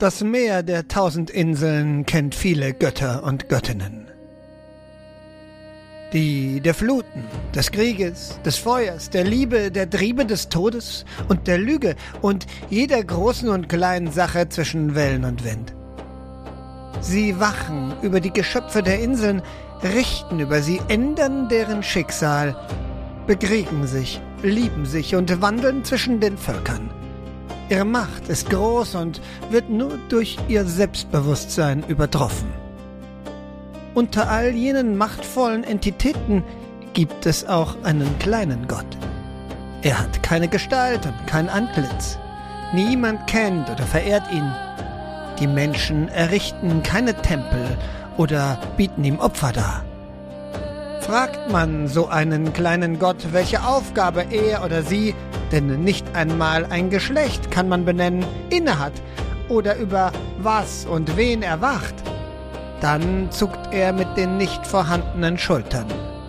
Das Meer der 1000 Inseln kennt viele Götter und Göttinnen. Die der Fluten, des Krieges, des Feuers, der Liebe, der Triebe des Todes und der Lüge und jeder großen und kleinen Sache zwischen Wellen und Wind. Sie wachen über die Geschöpfe der Inseln, richten über sie, ändern deren Schicksal, bekriegen sich, lieben sich und wandeln zwischen den Völkern. Ihre Macht ist groß und wird nur durch ihr Selbstbewusstsein übertroffen. Unter all jenen machtvollen Entitäten gibt es auch einen kleinen Gott. Er hat keine Gestalt und kein Antlitz. Niemand kennt oder verehrt ihn. Die Menschen errichten keine Tempel oder bieten ihm Opfer dar. Fragt man so einen kleinen Gott, welche Aufgabe er oder sie, denn nicht einmal ein Geschlecht kann man benennen, innehat oder über was und wen er wacht, dann zuckt er mit den nicht vorhandenen Schultern.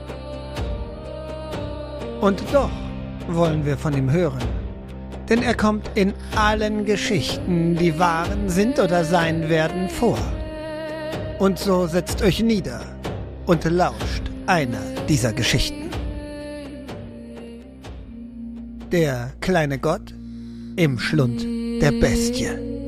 Und doch wollen wir von ihm hören, denn er kommt in allen Geschichten, die waren, sind oder sein werden, vor. Und so setzt euch nieder und lauscht einer dieser Geschichten. Der kleine Gott im Schlund der Bestie.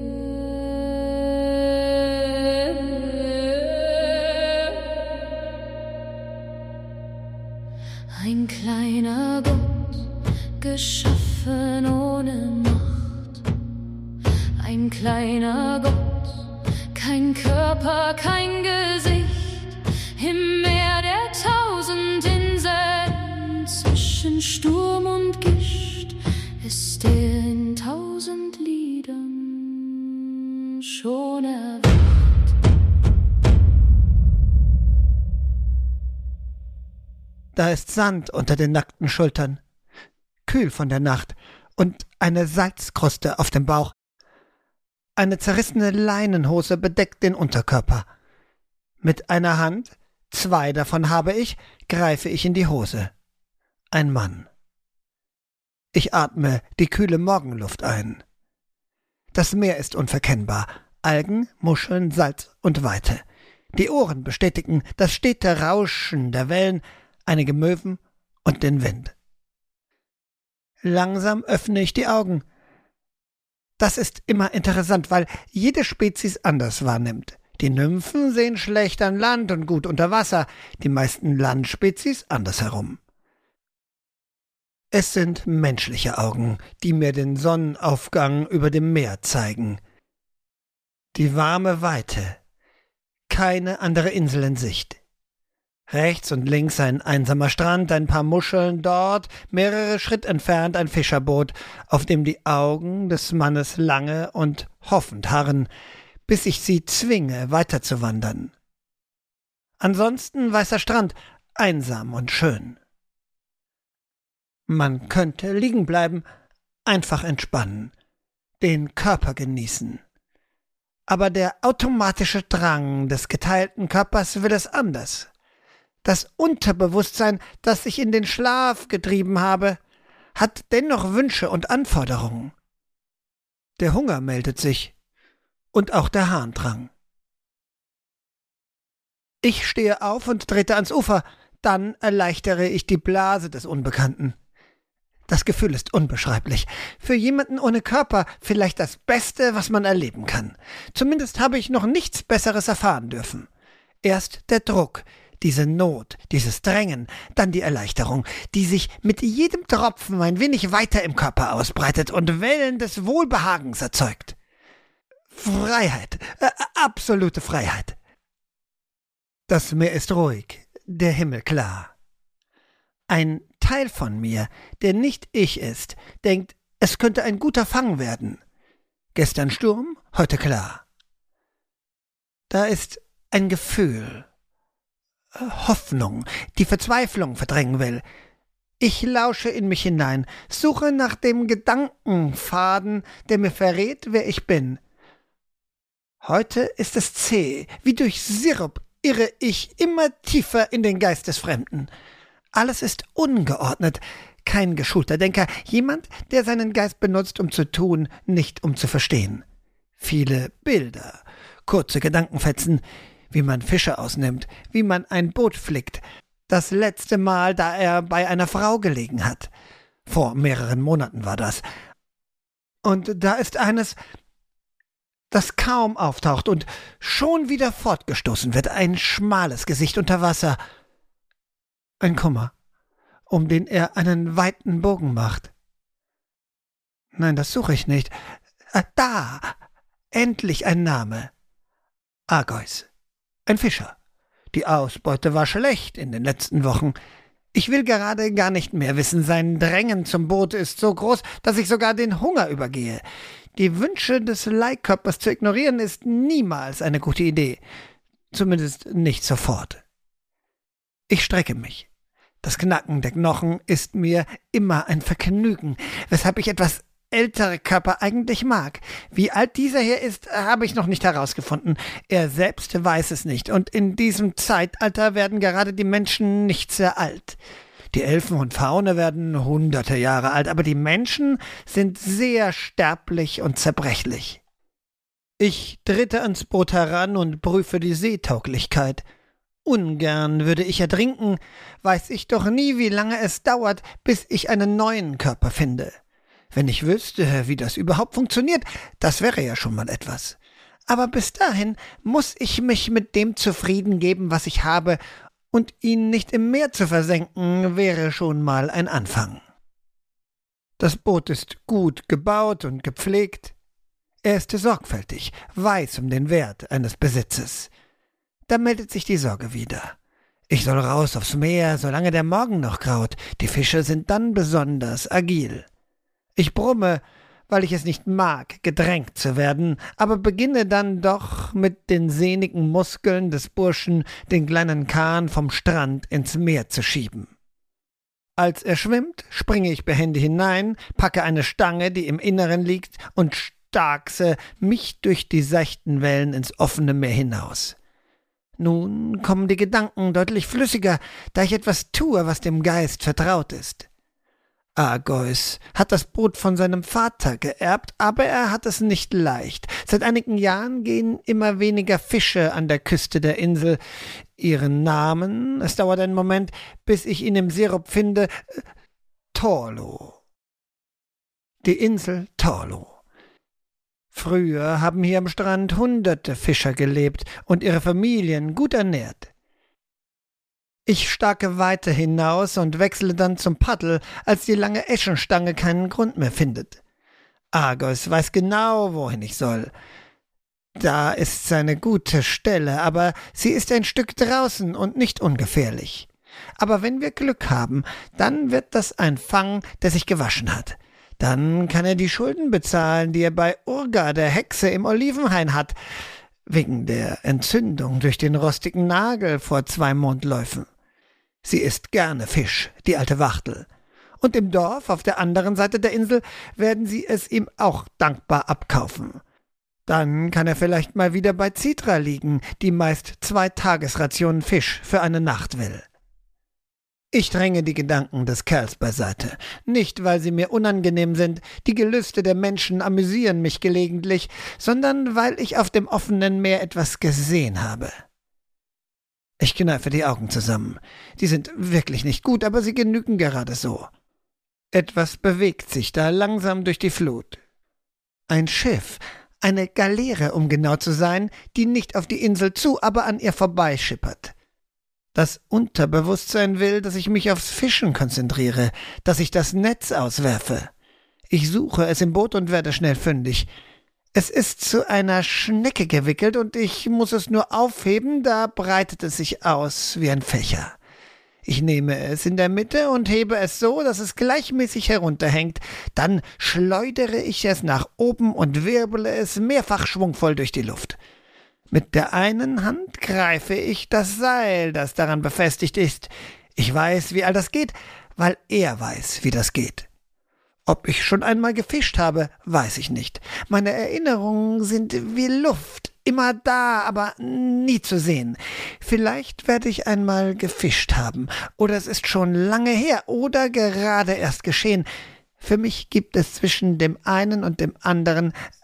Ein kleiner Gott, geschaffen ohne Macht. Ein kleiner Gott, kein Körper, kein Gesicht. Im Meer der 1000 Inseln, zwischen Sturm und Gischt, ist er in 1000 Liedern schon erwacht. Da ist Sand unter den nackten Schultern, kühl von der Nacht und eine Salzkruste auf dem Bauch. Eine zerrissene Leinenhose bedeckt den Unterkörper. Mit einer Hand, 2 davon habe ich, greife ich in die Hose. Ein Mann. Ich atme die kühle Morgenluft ein. Das Meer ist unverkennbar. Algen, Muscheln, Salz und Weite. Die Ohren bestätigen das stete Rauschen der Wellen, einige Möwen und den Wind. Langsam öffne ich die Augen. Das ist immer interessant, weil jede Spezies anders wahrnimmt. Die Nymphen sehen schlecht an Land und gut unter Wasser, die meisten Landspezies andersherum. Es sind menschliche Augen, die mir den Sonnenaufgang über dem Meer zeigen. Die warme Weite, keine andere Insel in Sicht. Rechts und links ein einsamer Strand, ein paar Muscheln, dort, mehrere Schritt entfernt, ein Fischerboot, auf dem die Augen des Mannes lange und hoffend harren, bis ich sie zwinge, weiterzuwandern. Ansonsten weißer Strand, einsam und schön. Man könnte liegen bleiben, einfach entspannen, den Körper genießen. Aber der automatische Drang des geteilten Körpers will es anders. Das Unterbewusstsein, das ich in den Schlaf getrieben habe, hat dennoch Wünsche und Anforderungen. Der Hunger meldet sich und auch der Harndrang. Ich stehe auf und trete ans Ufer, dann erleichtere ich die Blase des Unbekannten. Das Gefühl ist unbeschreiblich. Für jemanden ohne Körper vielleicht das Beste, was man erleben kann. Zumindest habe ich noch nichts Besseres erfahren dürfen. Erst der Druck, diese Not, dieses Drängen, dann die Erleichterung, die sich mit jedem Tropfen ein wenig weiter im Körper ausbreitet und Wellen des Wohlbehagens erzeugt. Freiheit, absolute Freiheit. Das Meer ist ruhig, der Himmel klar. Ein Teil von mir, der nicht ich ist, denkt, es könnte ein guter Fang werden. Gestern Sturm, heute klar. Da ist ein Gefühl, Hoffnung, die Verzweiflung verdrängen will. Ich lausche in mich hinein, suche nach dem Gedankenfaden, der mir verrät, wer ich bin. Heute ist es zäh, wie durch Sirup irre ich immer tiefer in den Geist des Fremden. Alles ist ungeordnet, kein geschulter Denker, jemand, der seinen Geist benutzt, um zu tun, nicht um zu verstehen. viele Bilder, kurze Gedankenfetzen, wie man Fische ausnimmt, wie man ein Boot flickt. Das letzte Mal, da er bei einer Frau gelegen hat. Vor mehreren Monaten war das. Und da ist eines, das kaum auftaucht und schon wieder fortgestoßen wird, ein schmales Gesicht unter Wasser. Ein Kummer, um den er einen weiten Bogen macht. Nein, das suche ich nicht. Da! Endlich ein Name. Argois. Ein Fischer. Die Ausbeute war schlecht in den letzten Wochen. Ich will gerade gar nicht mehr wissen. Sein Drängen zum Boot ist so groß, dass ich sogar den Hunger übergehe. Die Wünsche des Leihkörpers zu ignorieren ist niemals eine gute Idee. Zumindest nicht sofort. Ich strecke mich. Das Knacken der Knochen ist mir immer ein Vergnügen, weshalb ich etwas ältere Körper eigentlich mag. Wie alt dieser hier ist, habe ich noch nicht herausgefunden. Er selbst weiß es nicht. Und in diesem Zeitalter werden gerade die Menschen nicht sehr alt. Die Elfen und Faune werden hunderte Jahre alt, aber die Menschen sind sehr sterblich und zerbrechlich. Ich trete ans Boot heran und prüfe die Seetauglichkeit. Ungern würde ich ertrinken, weiß ich doch nie, wie lange es dauert, bis ich einen neuen Körper finde. Wenn ich wüsste, wie das überhaupt funktioniert, das wäre ja schon mal etwas. Aber bis dahin muss ich mich mit dem zufrieden geben, was ich habe, und ihn nicht im Meer zu versenken, wäre schon mal ein Anfang. Das Boot ist gut gebaut und gepflegt. Er ist sorgfältig, weiß um den Wert eines Besitzes. Da meldet sich die Sorge wieder. Ich soll raus aufs Meer, solange der Morgen noch graut. Die Fische sind dann besonders agil. Ich brumme, weil ich es nicht mag, gedrängt zu werden, aber beginne dann doch mit den sehnigen Muskeln des Burschen den kleinen Kahn vom Strand ins Meer zu schieben. Als er schwimmt, springe ich behende hinein, packe eine Stange, die im Inneren liegt, und starkse mich durch die seichten Wellen ins offene Meer hinaus. Nun kommen die Gedanken deutlich flüssiger, da ich etwas tue, was dem Geist vertraut ist. Argois hat das Boot von seinem Vater geerbt, aber er hat es nicht leicht. Seit einigen Jahren gehen immer weniger Fische an der Küste der Insel. Ihren Namen, es dauert einen Moment, bis ich ihn im Sirup finde, Torlo. Die Insel Torlo. Früher haben hier am Strand hunderte Fischer gelebt und ihre Familien gut ernährt. Ich starke weiter hinaus und wechsle dann zum Paddel, als die lange Eschenstange keinen Grund mehr findet. Argois weiß genau, wohin ich soll. Da ist seine gute Stelle, aber sie ist ein Stück draußen und nicht ungefährlich. Aber wenn wir Glück haben, dann wird das ein Fang, der sich gewaschen hat. Dann kann er die Schulden bezahlen, die er bei Urga, der Hexe, im Olivenhain hat, wegen der Entzündung durch den rostigen Nagel vor 2 Mondläufen. Sie isst gerne Fisch, die alte Wachtel. Und im Dorf auf der anderen Seite der Insel werden sie es ihm auch dankbar abkaufen. Dann kann er vielleicht mal wieder bei Zitra liegen, die meist 2 Tagesrationen Fisch für eine Nacht will. Ich dränge die Gedanken des Kerls beiseite. Nicht, weil sie mir unangenehm sind, die Gelüste der Menschen amüsieren mich gelegentlich, sondern weil ich auf dem offenen Meer etwas gesehen habe. Ich kneife die Augen zusammen. Die sind wirklich nicht gut, aber sie genügen gerade so. Etwas bewegt sich da langsam durch die Flut. Ein Schiff, eine Galeere, um genau zu sein, die nicht auf die Insel zu, aber an ihr vorbeischippert. Das Unterbewusstsein will, dass ich mich aufs Fischen konzentriere, dass ich das Netz auswerfe. Ich suche es im Boot und werde schnell fündig. Es ist zu einer Schnecke gewickelt und ich muss es nur aufheben, da breitet es sich aus wie ein Fächer. Ich nehme es in der Mitte und hebe es so, dass es gleichmäßig herunterhängt. Dann schleudere ich es nach oben und wirbele es mehrfach schwungvoll durch die Luft. Mit der einen Hand greife ich das Seil, das daran befestigt ist. Ich weiß, wie all das geht, weil er weiß, wie das geht. Ob ich schon einmal gefischt habe, weiß ich nicht. Meine Erinnerungen sind wie Luft, immer da, aber nie zu sehen. Vielleicht werde ich einmal gefischt haben, oder es ist schon lange her, oder gerade erst geschehen. Für mich gibt es zwischen dem einen und dem anderen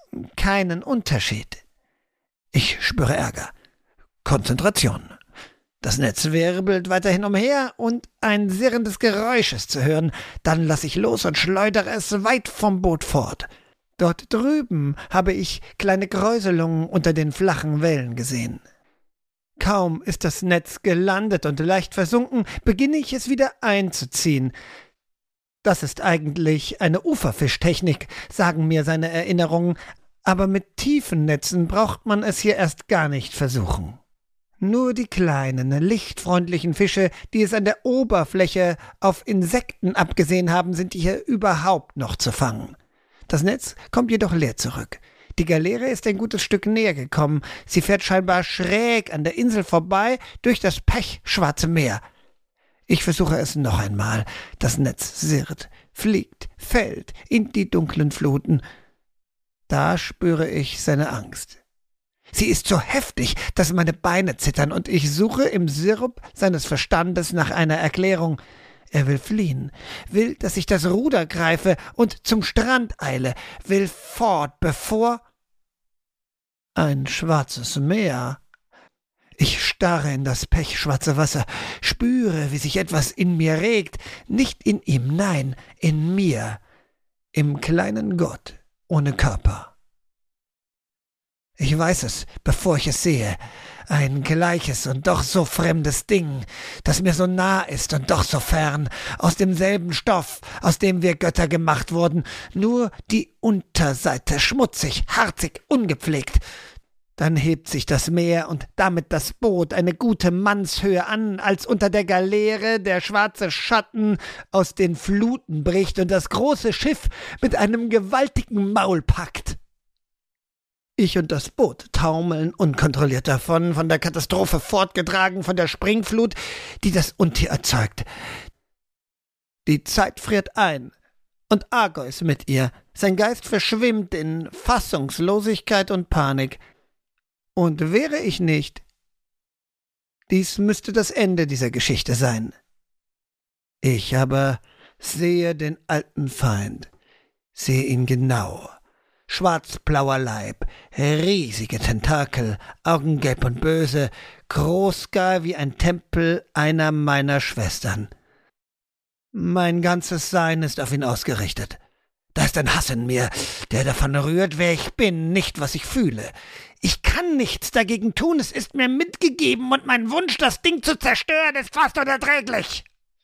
keinen Unterschied. Ich spüre Ärger. Konzentration. Das Netz wirbelt weiterhin umher und ein sirrendes Geräusch ist zu hören. Dann lasse ich los und schleudere es weit vom Boot fort. Dort drüben habe ich kleine Kräuselungen unter den flachen Wellen gesehen. Kaum ist das Netz gelandet und leicht versunken, beginne ich es wieder einzuziehen. Das ist eigentlich eine Uferfischtechnik, sagen mir seine Erinnerungen, aber mit tiefen Netzen braucht man es hier erst gar nicht versuchen. Nur die kleinen, lichtfreundlichen Fische, die es an der Oberfläche auf Insekten abgesehen haben, sind hier überhaupt noch zu fangen. Das Netz kommt jedoch leer zurück. Die Galeere ist ein gutes Stück näher gekommen. Sie fährt scheinbar schräg an der Insel vorbei durch das pechschwarze Meer. Ich versuche es noch einmal. Das Netz sirrt, fliegt, fällt in die dunklen Fluten. Da spüre ich seine Angst. Sie ist so heftig, dass meine Beine zittern, und ich suche im Sirup seines Verstandes nach einer Erklärung. Er will fliehen, will, dass ich das Ruder greife und zum Strand eile, will fort, bevor... Ein schwarzes Meer. Ich starre in das pechschwarze Wasser, spüre, wie sich etwas in mir regt, nicht in ihm, nein, in mir, im kleinen Gott ohne Körper. Ich weiß es, bevor ich es sehe, ein gleiches und doch so fremdes Ding, das mir so nah ist und doch so fern, aus demselben Stoff, aus dem wir Götter gemacht wurden, nur die Unterseite schmutzig, harzig, ungepflegt. Dann hebt sich das Meer und damit das Boot eine gute Mannshöhe an, als unter der Galeere der schwarze Schatten aus den Fluten bricht und das große Schiff mit einem gewaltigen Maul packt. Ich und das Boot taumeln unkontrolliert davon, von der Katastrophe fortgetragen, von der Springflut, die das Untier erzeugt. Die Zeit friert ein, und Argeus mit ihr. Sein Geist verschwimmt in Fassungslosigkeit und Panik. Und wäre ich nicht, dies müsste das Ende dieser Geschichte sein. Ich aber sehe den alten Feind, sehe ihn genau. Schwarzblauer Leib, riesige Tentakel, augengelb und böse, groß gar wie ein Tempel einer meiner Schwestern. Mein ganzes Sein ist auf ihn ausgerichtet. Da ist ein Hass in mir, der davon rührt, wer ich bin, nicht was ich fühle. Ich kann nichts dagegen tun, es ist mir mitgegeben, und mein Wunsch, das Ding zu zerstören, ist fast unerträglich.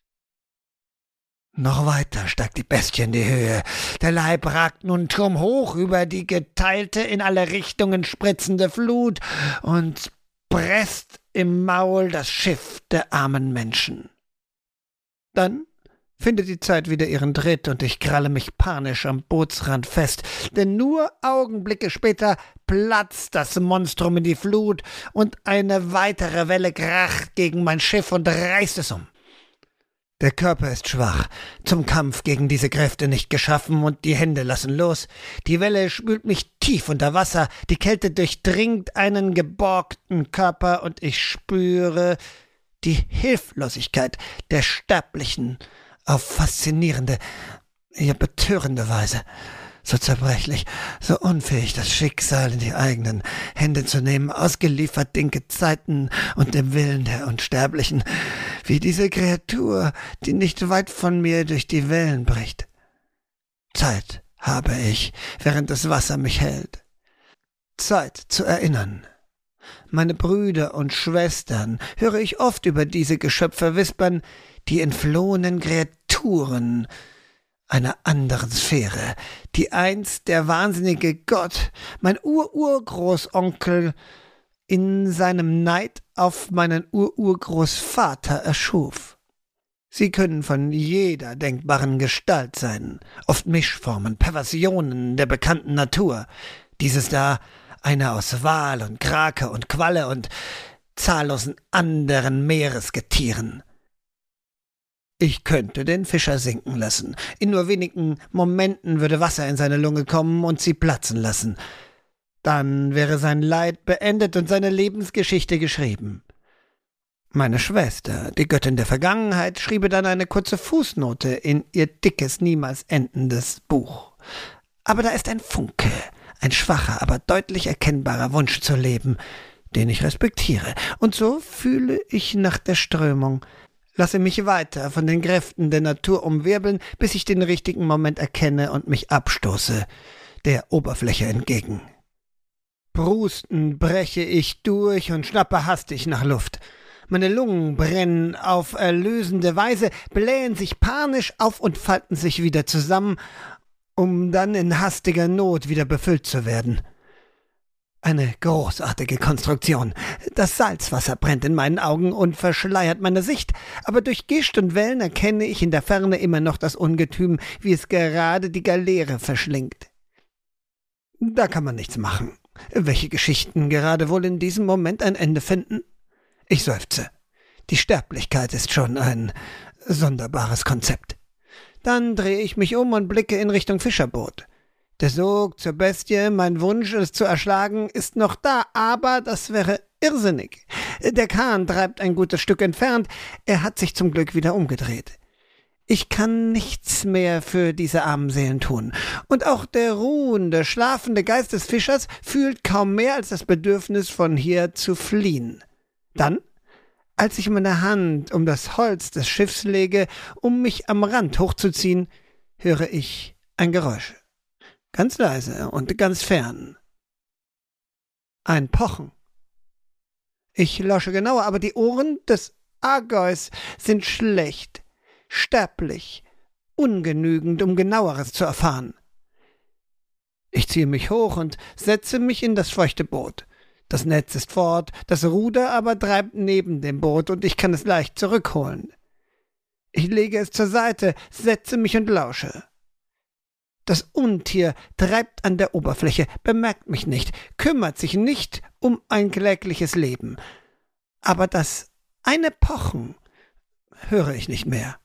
Noch weiter steigt die Bestie in die Höhe. Der Leib ragt nun turmhoch über die geteilte, in alle Richtungen spritzende Flut und presst im Maul das Schiff der armen Menschen. Dann findet die Zeit wieder ihren Tritt, und ich kralle mich panisch am Bootsrand fest, denn nur Augenblicke später platzt das Monstrum in die Flut, und eine weitere Welle kracht gegen mein Schiff und reißt es um. Der Körper ist schwach, zum Kampf gegen diese Kräfte nicht geschaffen, und die Hände lassen los. Die Welle spült mich tief unter Wasser, die Kälte durchdringt einen geborgten Körper, und ich spüre die Hilflosigkeit der Sterblichen auf faszinierende, ja betörende Weise. So zerbrechlich, so unfähig, das Schicksal in die eigenen Hände zu nehmen, ausgeliefert den Gezeiten und dem Willen der Unsterblichen, wie diese Kreatur, die nicht weit von mir durch die Wellen bricht. Zeit habe ich, während das Wasser mich hält. Zeit zu erinnern. Meine Brüder und Schwestern höre ich oft über diese Geschöpfe wispern, die entflohenen Kreaturen einer anderen Sphäre, die einst der wahnsinnige Gott, mein Urgroßonkel, in seinem Neid auf meinen Urgroßvater erschuf. Sie können von jeder denkbaren Gestalt sein, oft Mischformen, Perversionen der bekannten Natur. Dieses da, eine aus Wal und Krake und Qualle und zahllosen anderen Meeresgetieren. Ich könnte den Fischer sinken lassen. In nur wenigen Momenten würde Wasser in seine Lunge kommen und sie platzen lassen. Dann wäre sein Leid beendet und seine Lebensgeschichte geschrieben. Meine Schwester, die Göttin der Vergangenheit, schriebe dann eine kurze Fußnote in ihr dickes, niemals endendes Buch. Aber da ist ein Funke, ein schwacher, aber deutlich erkennbarer Wunsch zu leben, den ich respektiere. Und so fühle ich nach der Strömung, lasse mich weiter von den Kräften der Natur umwirbeln, bis ich den richtigen Moment erkenne und mich abstoße, der Oberfläche entgegen. Prustend breche ich durch und schnappe hastig nach Luft. Meine Lungen brennen auf erlösende Weise, blähen sich panisch auf und falten sich wieder zusammen, um dann in hastiger Not wieder befüllt zu werden. Eine großartige Konstruktion. Das Salzwasser brennt in meinen Augen und verschleiert meine Sicht, aber durch Gischt und Wellen erkenne ich in der Ferne immer noch das Ungetüm, wie es gerade die Galeere verschlingt. Da kann man nichts machen. Welche Geschichten gerade wohl in diesem Moment ein Ende finden? Ich seufze. Die Sterblichkeit ist schon ein sonderbares Konzept. Dann drehe ich mich um und blicke in Richtung Fischerboot. Der Sog zur Bestie, mein Wunsch, es zu erschlagen, ist noch da, aber das wäre irrsinnig. Der Kahn treibt ein gutes Stück entfernt, er hat sich zum Glück wieder umgedreht. Ich kann nichts mehr für diese armen Seelen tun. Und auch der ruhende, schlafende Geist des Fischers fühlt kaum mehr als das Bedürfnis, von hier zu fliehen. Dann, als ich meine Hand um das Holz des Schiffs lege, um mich am Rand hochzuziehen, höre ich ein Geräusch. Ganz leise und ganz fern. Ein Pochen. Ich lausche genauer, aber die Ohren des Argeus sind schlecht, sterblich, ungenügend, um Genaueres zu erfahren. Ich ziehe mich hoch und setze mich in das feuchte Boot. Das Netz ist fort, das Ruder aber treibt neben dem Boot und ich kann es leicht zurückholen. Ich lege es zur Seite, setze mich und lausche. Das Untier treibt an der Oberfläche, bemerkt mich nicht, kümmert sich nicht um ein klägliches Leben. Aber das eine Pochen höre ich nicht mehr.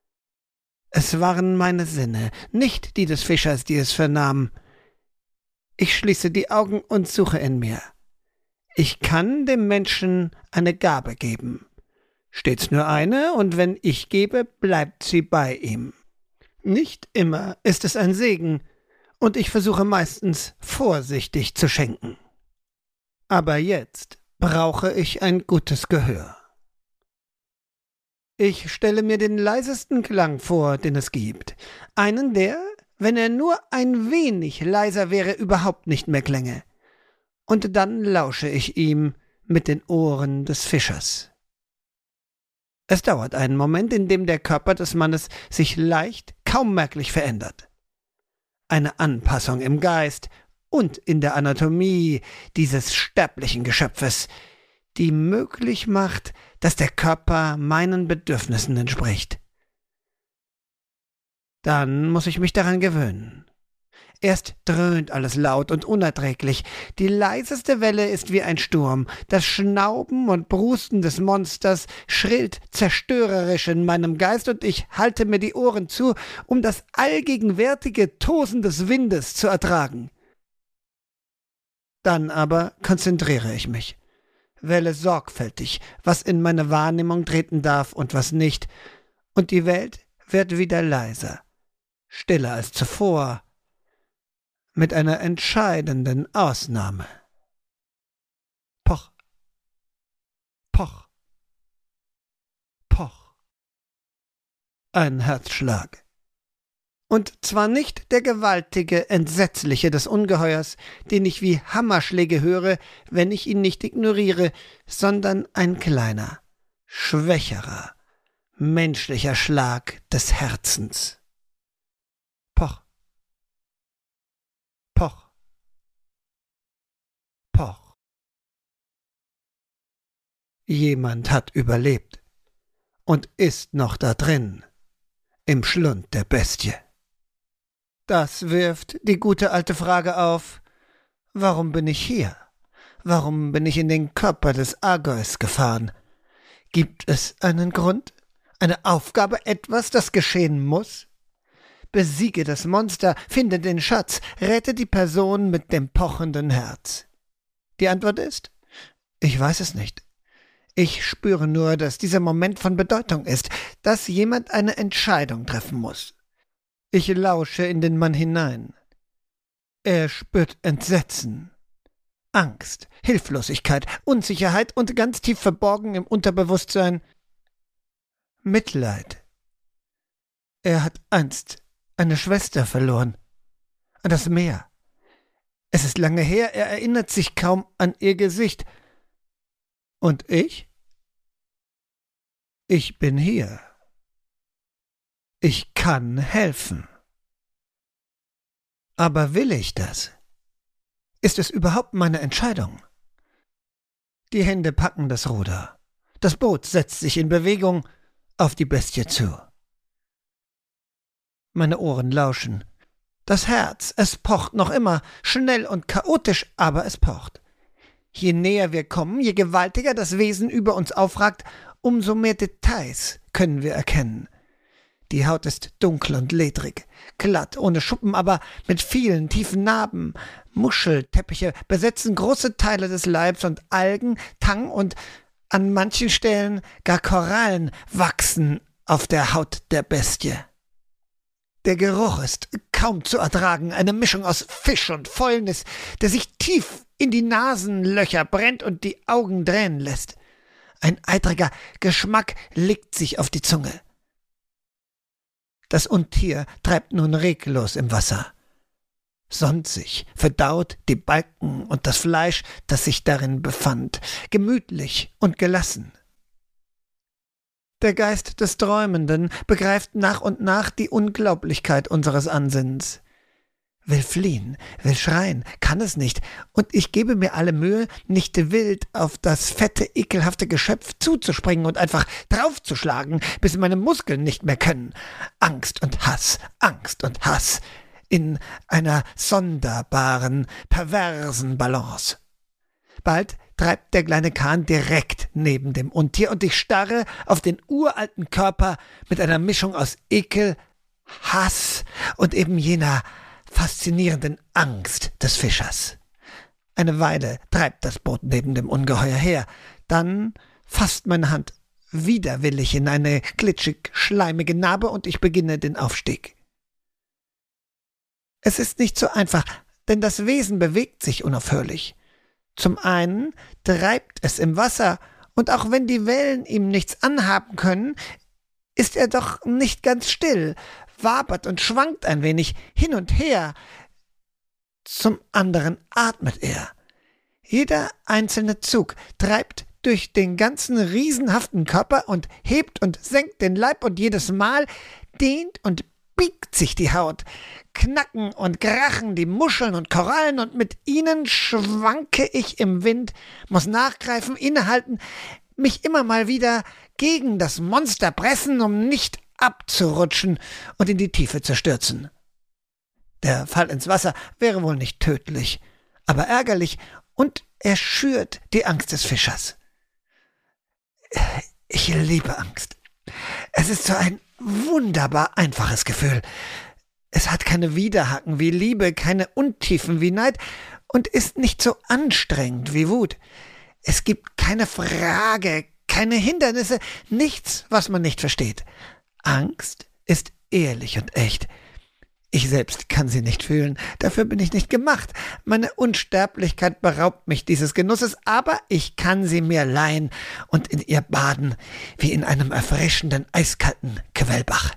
Es waren meine Sinne, nicht die des Fischers, die es vernahmen. Ich schließe die Augen und suche in mir. Ich kann dem Menschen eine Gabe geben. Stets nur eine, und wenn ich gebe, bleibt sie bei ihm. Nicht immer ist es ein Segen, und ich versuche meistens vorsichtig zu schenken. Aber jetzt brauche ich ein gutes Gehör. Ich stelle mir den leisesten Klang vor, den es gibt. Einen, der, wenn er nur ein wenig leiser wäre, überhaupt nicht mehr klänge. Und dann lausche ich ihm mit den Ohren des Fischers. Es dauert einen Moment, in dem der Körper des Mannes sich leicht, kaum merklich verändert. Eine Anpassung im Geist und in der Anatomie dieses sterblichen Geschöpfes, die möglich macht, dass der Körper meinen Bedürfnissen entspricht. Dann muss ich mich daran gewöhnen. Erst dröhnt alles laut und unerträglich. Die leiseste Welle ist wie ein Sturm. Das Schnauben und Brusten des Monsters schrillt zerstörerisch in meinem Geist und ich halte mir die Ohren zu, um das allgegenwärtige Tosen des Windes zu ertragen. Dann aber konzentriere ich mich. Wähle sorgfältig, was in meine Wahrnehmung treten darf und was nicht, und die Welt wird wieder leiser, stiller als zuvor, mit einer entscheidenden Ausnahme. Poch, poch, poch. Ein Herzschlag. Und zwar nicht der gewaltige, entsetzliche des Ungeheuers, den ich wie Hammerschläge höre, wenn ich ihn nicht ignoriere, sondern ein kleiner, schwächerer, menschlicher Schlag des Herzens. Poch, poch, poch. Jemand hat überlebt und ist noch da drin, im Schlund der Bestie. Das wirft die gute alte Frage auf: Warum bin ich hier? Warum bin ich in den Körper des Argeus gefahren? Gibt es einen Grund? Eine Aufgabe, etwas, das geschehen muss? Besiege das Monster, finde den Schatz, rette die Person mit dem pochenden Herz. Die Antwort ist: Ich weiß es nicht. Ich spüre nur, dass dieser Moment von Bedeutung ist, dass jemand eine Entscheidung treffen muss. Ich lausche in den Mann hinein. Er spürt Entsetzen, Angst, Hilflosigkeit, Unsicherheit und ganz tief verborgen im Unterbewusstsein Mitleid. Er hat einst eine Schwester verloren, an das Meer. Es ist lange her, er erinnert sich kaum an ihr Gesicht. Und ich? Ich bin hier. Ich kann helfen. Aber will ich das? Ist es überhaupt meine Entscheidung? Die Hände packen das Ruder. Das Boot setzt sich in Bewegung auf die Bestie zu. Meine Ohren lauschen. Das Herz, es pocht noch immer, schnell und chaotisch, aber es pocht. Je näher wir kommen, je gewaltiger das Wesen über uns aufragt, umso mehr Details können wir erkennen. Die Haut ist dunkel und ledrig, glatt, ohne Schuppen, aber mit vielen tiefen Narben. Muschelteppiche besetzen große Teile des Leibs und Algen, Tang und an manchen Stellen gar Korallen wachsen auf der Haut der Bestie. Der Geruch ist kaum zu ertragen, eine Mischung aus Fisch und Fäulnis, der sich tief in die Nasenlöcher brennt und die Augen tränen lässt. Ein eitriger Geschmack legt sich auf die Zunge. Das Untier treibt nun reglos im Wasser. Sonnt sich, verdaut die Balken und das Fleisch, das sich darin befand, gemütlich und gelassen. Der Geist des Träumenden begreift nach und nach die Unglaublichkeit unseres Ansinnens. Will fliehen, will schreien, kann es nicht, und ich gebe mir alle Mühe, nicht wild auf das fette, ekelhafte Geschöpf zuzuspringen und einfach draufzuschlagen, bis meine Muskeln nicht mehr können. Angst und Hass, in einer sonderbaren, perversen Balance. Bald treibt der kleine Kahn direkt neben dem Untier und ich starre auf den uralten Körper mit einer Mischung aus Ekel, Hass und eben jener faszinierenden Angst des Fischers. Eine Weile treibt das Boot neben dem Ungeheuer her, dann fasst meine Hand widerwillig in eine glitschig-schleimige Narbe und ich beginne den Aufstieg. Es ist nicht so einfach, denn das Wesen bewegt sich unaufhörlich. Zum einen treibt es im Wasser, und auch wenn die Wellen ihm nichts anhaben können, ist er doch nicht ganz still, wabert und schwankt ein wenig hin und her. Zum anderen atmet er. Jeder einzelne Zug treibt durch den ganzen riesenhaften Körper und hebt und senkt den Leib, und jedes Mal dehnt und biegt sich die Haut, knacken und krachen die Muscheln und Korallen, und mit ihnen schwanke ich im Wind, muss nachgreifen, innehalten, mich immer mal wieder gegen das Monster pressen, um nicht abzurutschen und in die Tiefe zu stürzen. Der Fall ins Wasser wäre wohl nicht tödlich, aber ärgerlich, und er schürt die Angst des Fischers. Ich liebe Angst. Es ist so ein wunderbar einfaches Gefühl. Es hat keine Widerhaken wie Liebe, keine Untiefen wie Neid und ist nicht so anstrengend wie Wut. Es gibt keine Frage, keine Hindernisse, nichts, was man nicht versteht. Angst ist ehrlich und echt. Ich selbst kann sie nicht fühlen, dafür bin ich nicht gemacht. Meine Unsterblichkeit beraubt mich dieses Genusses, aber ich kann sie mir leihen und in ihr baden, wie in einem erfrischenden, eiskalten Quellbach.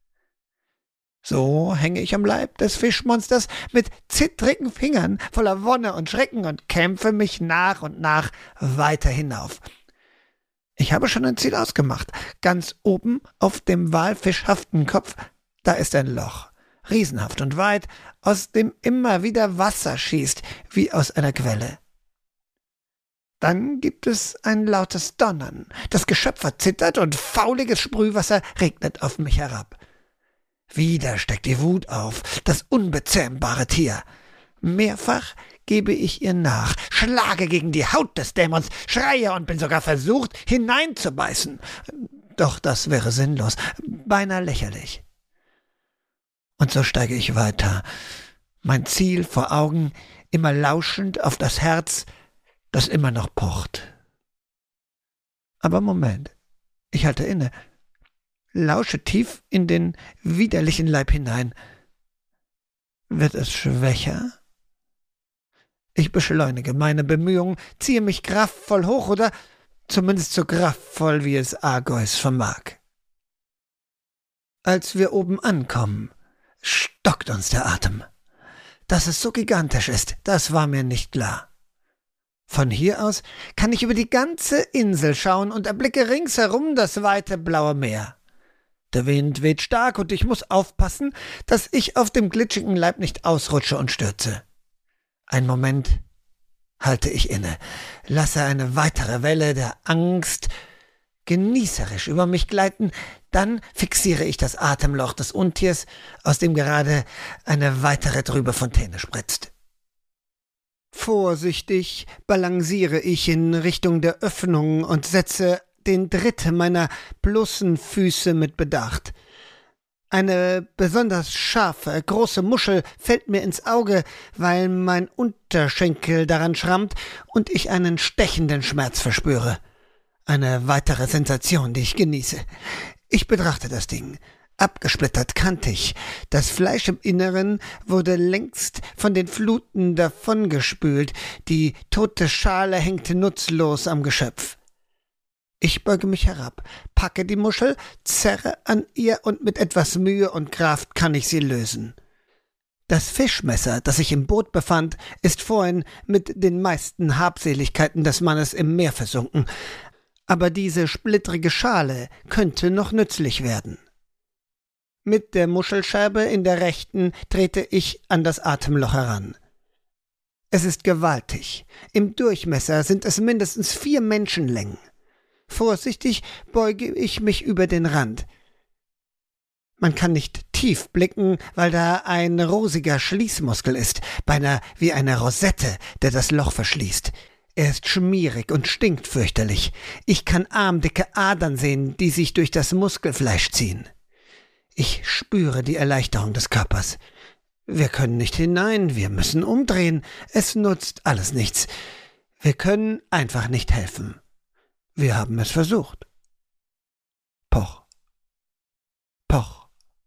So hänge ich am Leib des Fischmonsters mit zittrigen Fingern, voller Wonne und Schrecken, und kämpfe mich nach und nach weiter hinauf. Ich habe schon ein Ziel ausgemacht. Ganz oben auf dem walfischhaften Kopf, da ist ein Loch, riesenhaft und weit, aus dem immer wieder Wasser schießt, wie aus einer Quelle. Dann gibt es ein lautes Donnern. Das Geschöpf zittert und fauliges Sprühwasser regnet auf mich herab. Wieder steckt die Wut auf, das unbezähmbare Tier. Mehrfach gebe ich ihr nach, schlage gegen die Haut des Dämons, schreie und bin sogar versucht, hineinzubeißen. Doch das wäre sinnlos, beinahe lächerlich. Und so steige ich weiter, mein Ziel vor Augen, immer lauschend auf das Herz, das immer noch pocht. Aber Moment, ich halte inne, lausche tief in den widerlichen Leib hinein. Wird es schwächer Ich beschleunige meine Bemühungen, ziehe mich kraftvoll hoch oder zumindest so kraftvoll, wie es Argois vermag. Als wir oben ankommen, stockt uns der Atem. Dass es so gigantisch ist, das war mir nicht klar. Von hier aus kann ich über die ganze Insel schauen und erblicke ringsherum das weite blaue Meer. Der Wind weht stark und ich muss aufpassen, dass ich auf dem glitschigen Leib nicht ausrutsche und stürze. Einen Moment halte ich inne, lasse eine weitere Welle der Angst genießerisch über mich gleiten, dann fixiere ich das Atemloch des Untiers, aus dem gerade eine weitere trübe Fontäne spritzt. Vorsichtig balanciere ich in Richtung der Öffnung und setze den dritten meiner bloßen Füße mit Bedacht. Eine besonders scharfe, große Muschel fällt mir ins Auge, weil mein Unterschenkel daran schrammt und ich einen stechenden Schmerz verspüre. Eine weitere Sensation, die ich genieße. Ich betrachte das Ding. Abgesplittert, kantig. Das Fleisch im Inneren wurde längst von den Fluten davongespült. Die tote Schale hängt nutzlos am Geschöpf. Ich beuge mich herab, packe die Muschel, zerre an ihr und mit etwas Mühe und Kraft kann ich sie lösen. Das Fischmesser, das sich im Boot befand, ist vorhin mit den meisten Habseligkeiten des Mannes im Meer versunken. Aber diese splittrige Schale könnte noch nützlich werden. Mit der Muschelscherbe in der rechten trete ich an das Atemloch heran. Es ist gewaltig. Im Durchmesser sind es mindestens 4 Menschenlängen. Vorsichtig beuge ich mich über den Rand. Man kann nicht tief blicken, weil da ein rosiger Schließmuskel ist, beinahe wie eine Rosette, der das Loch verschließt. Er ist schmierig und stinkt fürchterlich. Ich kann armdicke Adern sehen, die sich durch das Muskelfleisch ziehen. Ich spüre die Erleichterung des Körpers. Wir können nicht hinein, wir müssen umdrehen. Es nutzt alles nichts. Wir können einfach nicht helfen. Wir haben es versucht. Poch. Poch.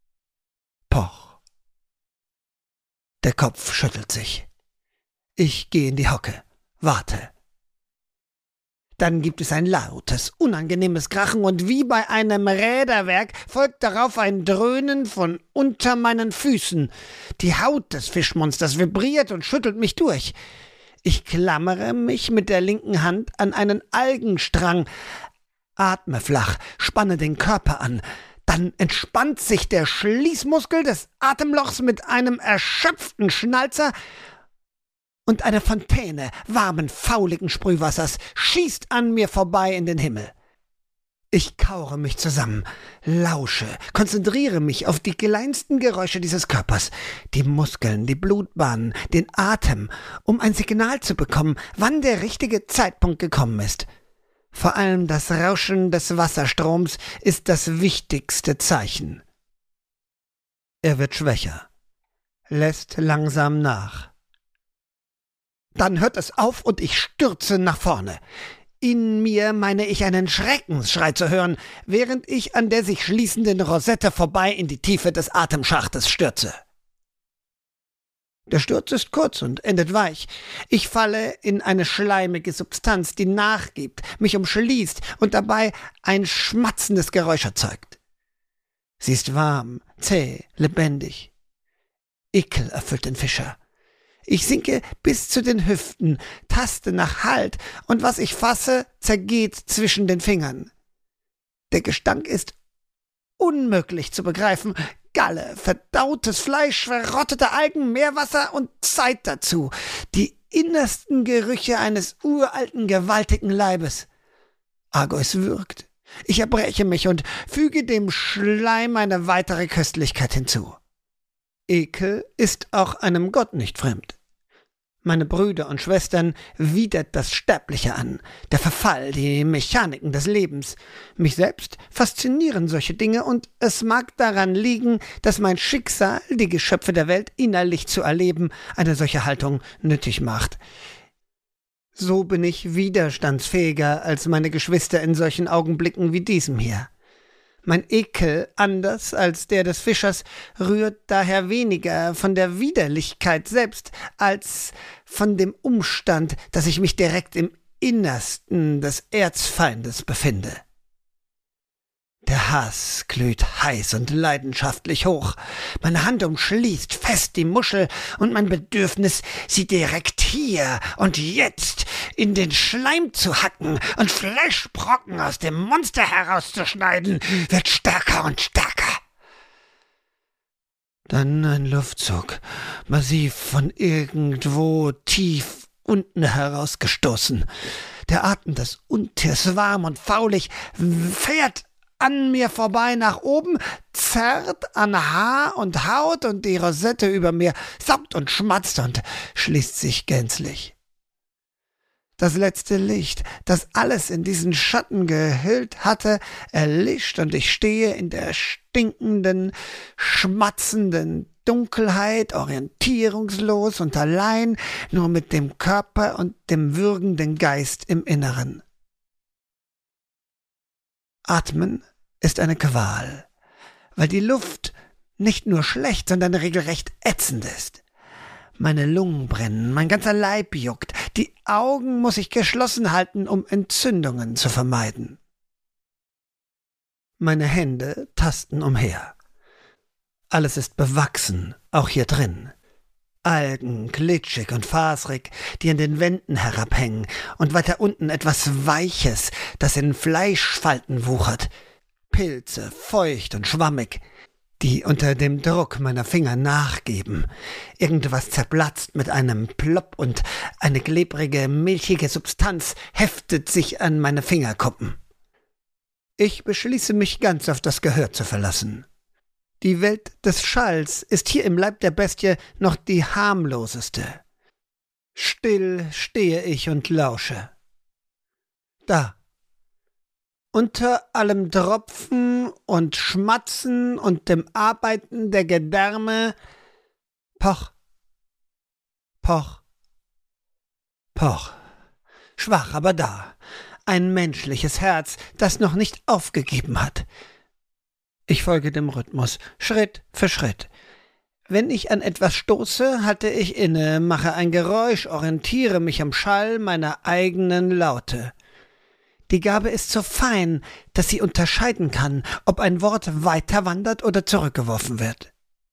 Poch. Der Kopf schüttelt sich. Ich gehe in die Hocke. Warte. Dann gibt es ein lautes, unangenehmes Krachen und wie bei einem Räderwerk folgt darauf ein Dröhnen von unter meinen Füßen. Die Haut des Fischmonsters vibriert und schüttelt mich durch. Ich klammere mich mit der linken Hand an einen Algenstrang, atme flach, spanne den Körper an. Dann entspannt sich der Schließmuskel des Atemlochs mit einem erschöpften Schnalzer und eine Fontäne warmen, fauligen Sprühwassers schießt an mir vorbei in den Himmel. Ich kaure mich zusammen, lausche, konzentriere mich auf die kleinsten Geräusche dieses Körpers, die Muskeln, die Blutbahnen, den Atem, um ein Signal zu bekommen, wann der richtige Zeitpunkt gekommen ist. Vor allem das Rauschen des Wasserstroms ist das wichtigste Zeichen. Er wird schwächer, lässt langsam nach. Dann hört es auf und ich stürze nach vorne. In mir meine ich einen Schreckensschrei zu hören, während ich an der sich schließenden Rosette vorbei in die Tiefe des Atemschachtes stürze. Der Sturz ist kurz und endet weich. Ich falle in eine schleimige Substanz, die nachgibt, mich umschließt und dabei ein schmatzendes Geräusch erzeugt. Sie ist warm, zäh, lebendig. Ekel erfüllt den Fischer. Ich sinke bis zu den Hüften, taste nach Halt, und was ich fasse, zergeht zwischen den Fingern. Der Gestank ist unmöglich zu begreifen. Galle, verdautes Fleisch, verrottete Algen, Meerwasser und Zeit dazu. Die innersten Gerüche eines uralten, gewaltigen Leibes. Argois würgt. Ich erbreche mich und füge dem Schleim eine weitere Köstlichkeit hinzu. Ekel ist auch einem Gott nicht fremd. Meine Brüder und Schwestern widert das Sterbliche an, der Verfall, die Mechaniken des Lebens. Mich selbst faszinieren solche Dinge, und es mag daran liegen, dass mein Schicksal, die Geschöpfe der Welt innerlich zu erleben, eine solche Haltung nötig macht. So bin ich widerstandsfähiger als meine Geschwister in solchen Augenblicken wie diesem hier. Mein Ekel, anders als der des Fischers, rührt daher weniger von der Widerlichkeit selbst, als von dem Umstand, dass ich mich direkt im Innersten des Erzfeindes befinde. Der Hass glüht heiß und leidenschaftlich hoch. Meine Hand umschließt fest die Muschel und mein Bedürfnis, sie direkt hier und jetzt in den Schleim zu hacken und Fleischbrocken aus dem Monster herauszuschneiden, wird stärker und stärker. Dann ein Luftzug, massiv von irgendwo tief unten herausgestoßen. Der Atem des Untiers, warm und faulig, fährt an mir vorbei nach oben, zerrt an Haar und Haut und die Rosette über mir saugt und schmatzt und schließt sich gänzlich. Das letzte Licht, das alles in diesen Schatten gehüllt hatte, erlischt und ich stehe in der stinkenden, schmatzenden Dunkelheit, orientierungslos und allein, nur mit dem Körper und dem würgenden Geist im Inneren. Atmen ist eine Qual, weil die Luft nicht nur schlecht, sondern regelrecht ätzend ist. Meine Lungen brennen, mein ganzer Leib juckt, die Augen muss ich geschlossen halten, um Entzündungen zu vermeiden. Meine Hände tasten umher. Alles ist bewachsen, auch hier drin. Algen, glitschig und fasrig, die an den Wänden herabhängen, und weiter unten etwas Weiches, das in Fleischfalten wuchert. Pilze, feucht und schwammig, die unter dem Druck meiner Finger nachgeben. Irgendwas zerplatzt mit einem Plopp und eine klebrige, milchige Substanz heftet sich an meine Fingerkuppen. Ich beschließe mich ganz auf das Gehör zu verlassen. Die Welt des Schalls ist hier im Leib der Bestie noch die harmloseste. Still stehe ich und lausche. Da. Unter allem Tropfen und Schmatzen und dem Arbeiten der Gedärme, poch, poch, poch. Schwach, aber da. Ein menschliches Herz, das noch nicht aufgegeben hat. Ich folge dem Rhythmus, Schritt für Schritt. Wenn ich an etwas stoße, halte ich inne, mache ein Geräusch, orientiere mich am Schall meiner eigenen Laute. Die Gabe ist so fein, dass sie unterscheiden kann, ob ein Wort weiter wandert oder zurückgeworfen wird.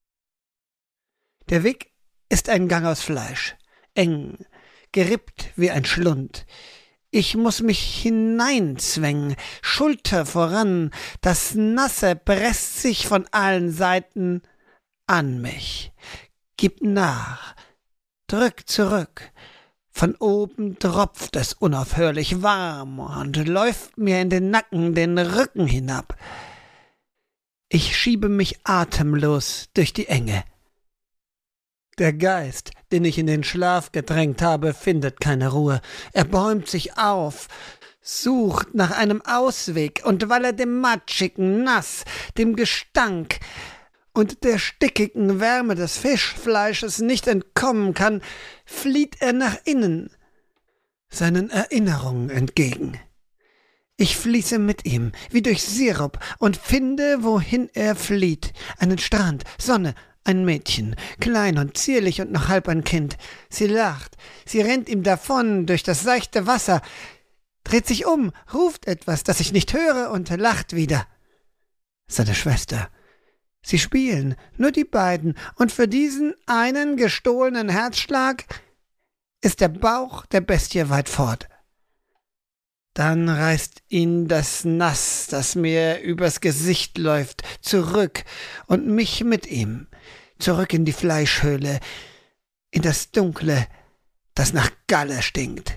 Der Weg ist ein Gang aus Fleisch, eng, gerippt wie ein Schlund. Ich muss mich hineinzwängen, Schulter voran, das Nasse presst sich von allen Seiten an mich. Gib nach, drück zurück. Von oben tropft es unaufhörlich warm und läuft mir in den Nacken, den Rücken hinab. Ich schiebe mich atemlos durch die Enge. Der Geist, den ich in den Schlaf gedrängt habe, findet keine Ruhe. Er bäumt sich auf, sucht nach einem Ausweg, und weil er dem matschigen Nass, dem Gestank und der stickigen Wärme des Fischfleisches nicht entkommen kann, flieht er nach innen, seinen Erinnerungen entgegen. Ich fließe mit ihm, wie durch Sirup, und finde, wohin er flieht, einen Strand, Sonne, ein Mädchen, klein und zierlich und noch halb ein Kind. Sie lacht, sie rennt ihm davon durch das seichte Wasser, dreht sich um, ruft etwas, das ich nicht höre, und lacht wieder. Seine Schwester. Sie spielen, nur die beiden, und für diesen einen gestohlenen Herzschlag ist der Bauch der Bestie weit fort. Dann reißt ihn das Nass, das mir übers Gesicht läuft, zurück und mich mit ihm, zurück in die Fleischhöhle, in das Dunkle, das nach Galle stinkt.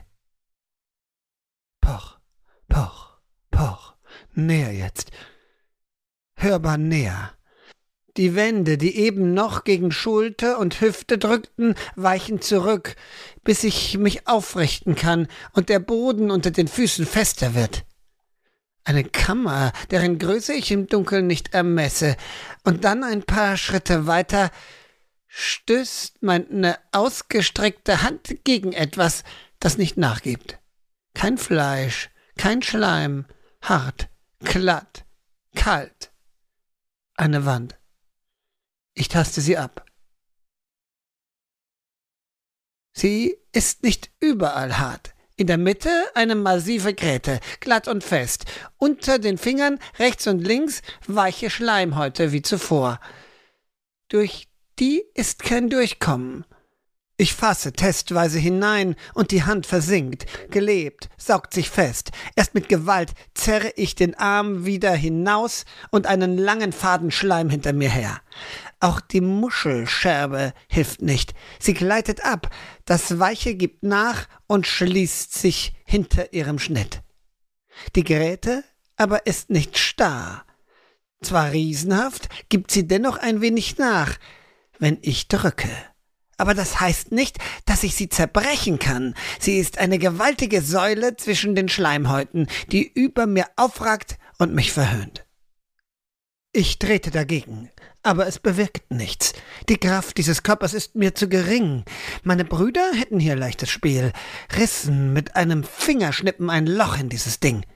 Poch, poch, poch, näher jetzt, hörbar näher. Die Wände, die eben noch gegen Schulter und Hüfte drückten, weichen zurück, bis ich mich aufrichten kann und der Boden unter den Füßen fester wird. Eine Kammer, deren Größe ich im Dunkeln nicht ermesse, und dann ein paar Schritte weiter stößt meine ausgestreckte Hand gegen etwas, das nicht nachgibt. Kein Fleisch, kein Schleim, hart, glatt, Kalt. Eine Wand. Ich taste sie ab. Sie ist nicht überall hart. In der Mitte eine massive Gräte, glatt und fest. Unter den Fingern rechts und links weiche Schleimhäute wie zuvor. Durch die ist kein Durchkommen. Ich fasse testweise hinein und die Hand versinkt, gelebt, saugt sich fest. Erst mit Gewalt zerre ich den Arm wieder hinaus und einen langen Faden Schleim hinter mir her. Auch die Muschelscherbe hilft nicht. Sie gleitet ab, das Weiche gibt nach und schließt sich hinter ihrem Schnitt. Die Gräte aber ist nicht starr. Zwar riesenhaft, gibt sie dennoch ein wenig nach, wenn ich drücke. Aber das heißt nicht, dass ich sie zerbrechen kann. Sie ist eine gewaltige Säule zwischen den Schleimhäuten, die über mir aufragt und mich verhöhnt. Ich trete dagegen, aber es bewirkt nichts. Die Kraft dieses Körpers ist mir zu gering. Meine Brüder hätten hier leichtes Spiel, rissen mit einem Fingerschnippen ein Loch in dieses Ding.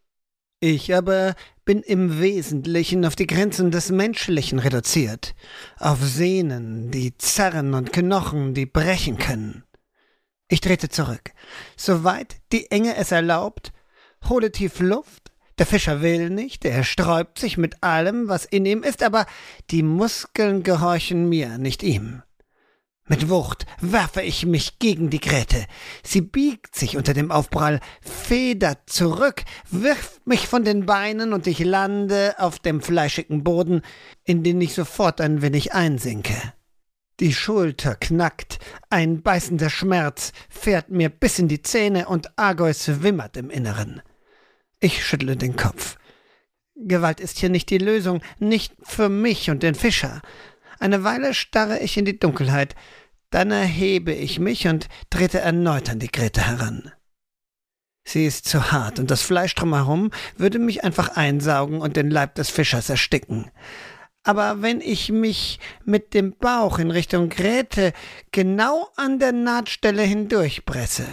Ich aber bin im Wesentlichen auf die Grenzen des Menschlichen reduziert, auf Sehnen, die zerren und Knochen, die brechen können. Ich trete zurück, soweit die Enge es erlaubt, hole tief Luft. Der Fischer will nicht, er sträubt sich mit allem, was in ihm ist, aber die Muskeln gehorchen mir, nicht ihm. Mit Wucht werfe ich mich gegen die Gräte. Sie biegt sich unter dem Aufprall, federt zurück, wirft mich von den Beinen und ich lande auf dem fleischigen Boden, in den ich sofort ein wenig einsinke. Die Schulter knackt, ein beißender Schmerz fährt mir bis in die Zähne und Argos wimmert im Inneren. Ich schüttle den Kopf. Gewalt ist hier nicht die Lösung, nicht für mich und den Fischer. Eine Weile starre ich in die Dunkelheit, dann erhebe ich mich und trete erneut an die Gräte heran. Sie ist zu hart und das Fleisch drumherum würde mich einfach einsaugen und den Leib des Fischers ersticken. Aber wenn ich mich mit dem Bauch in Richtung Gräte genau an der Nahtstelle hindurchpresse.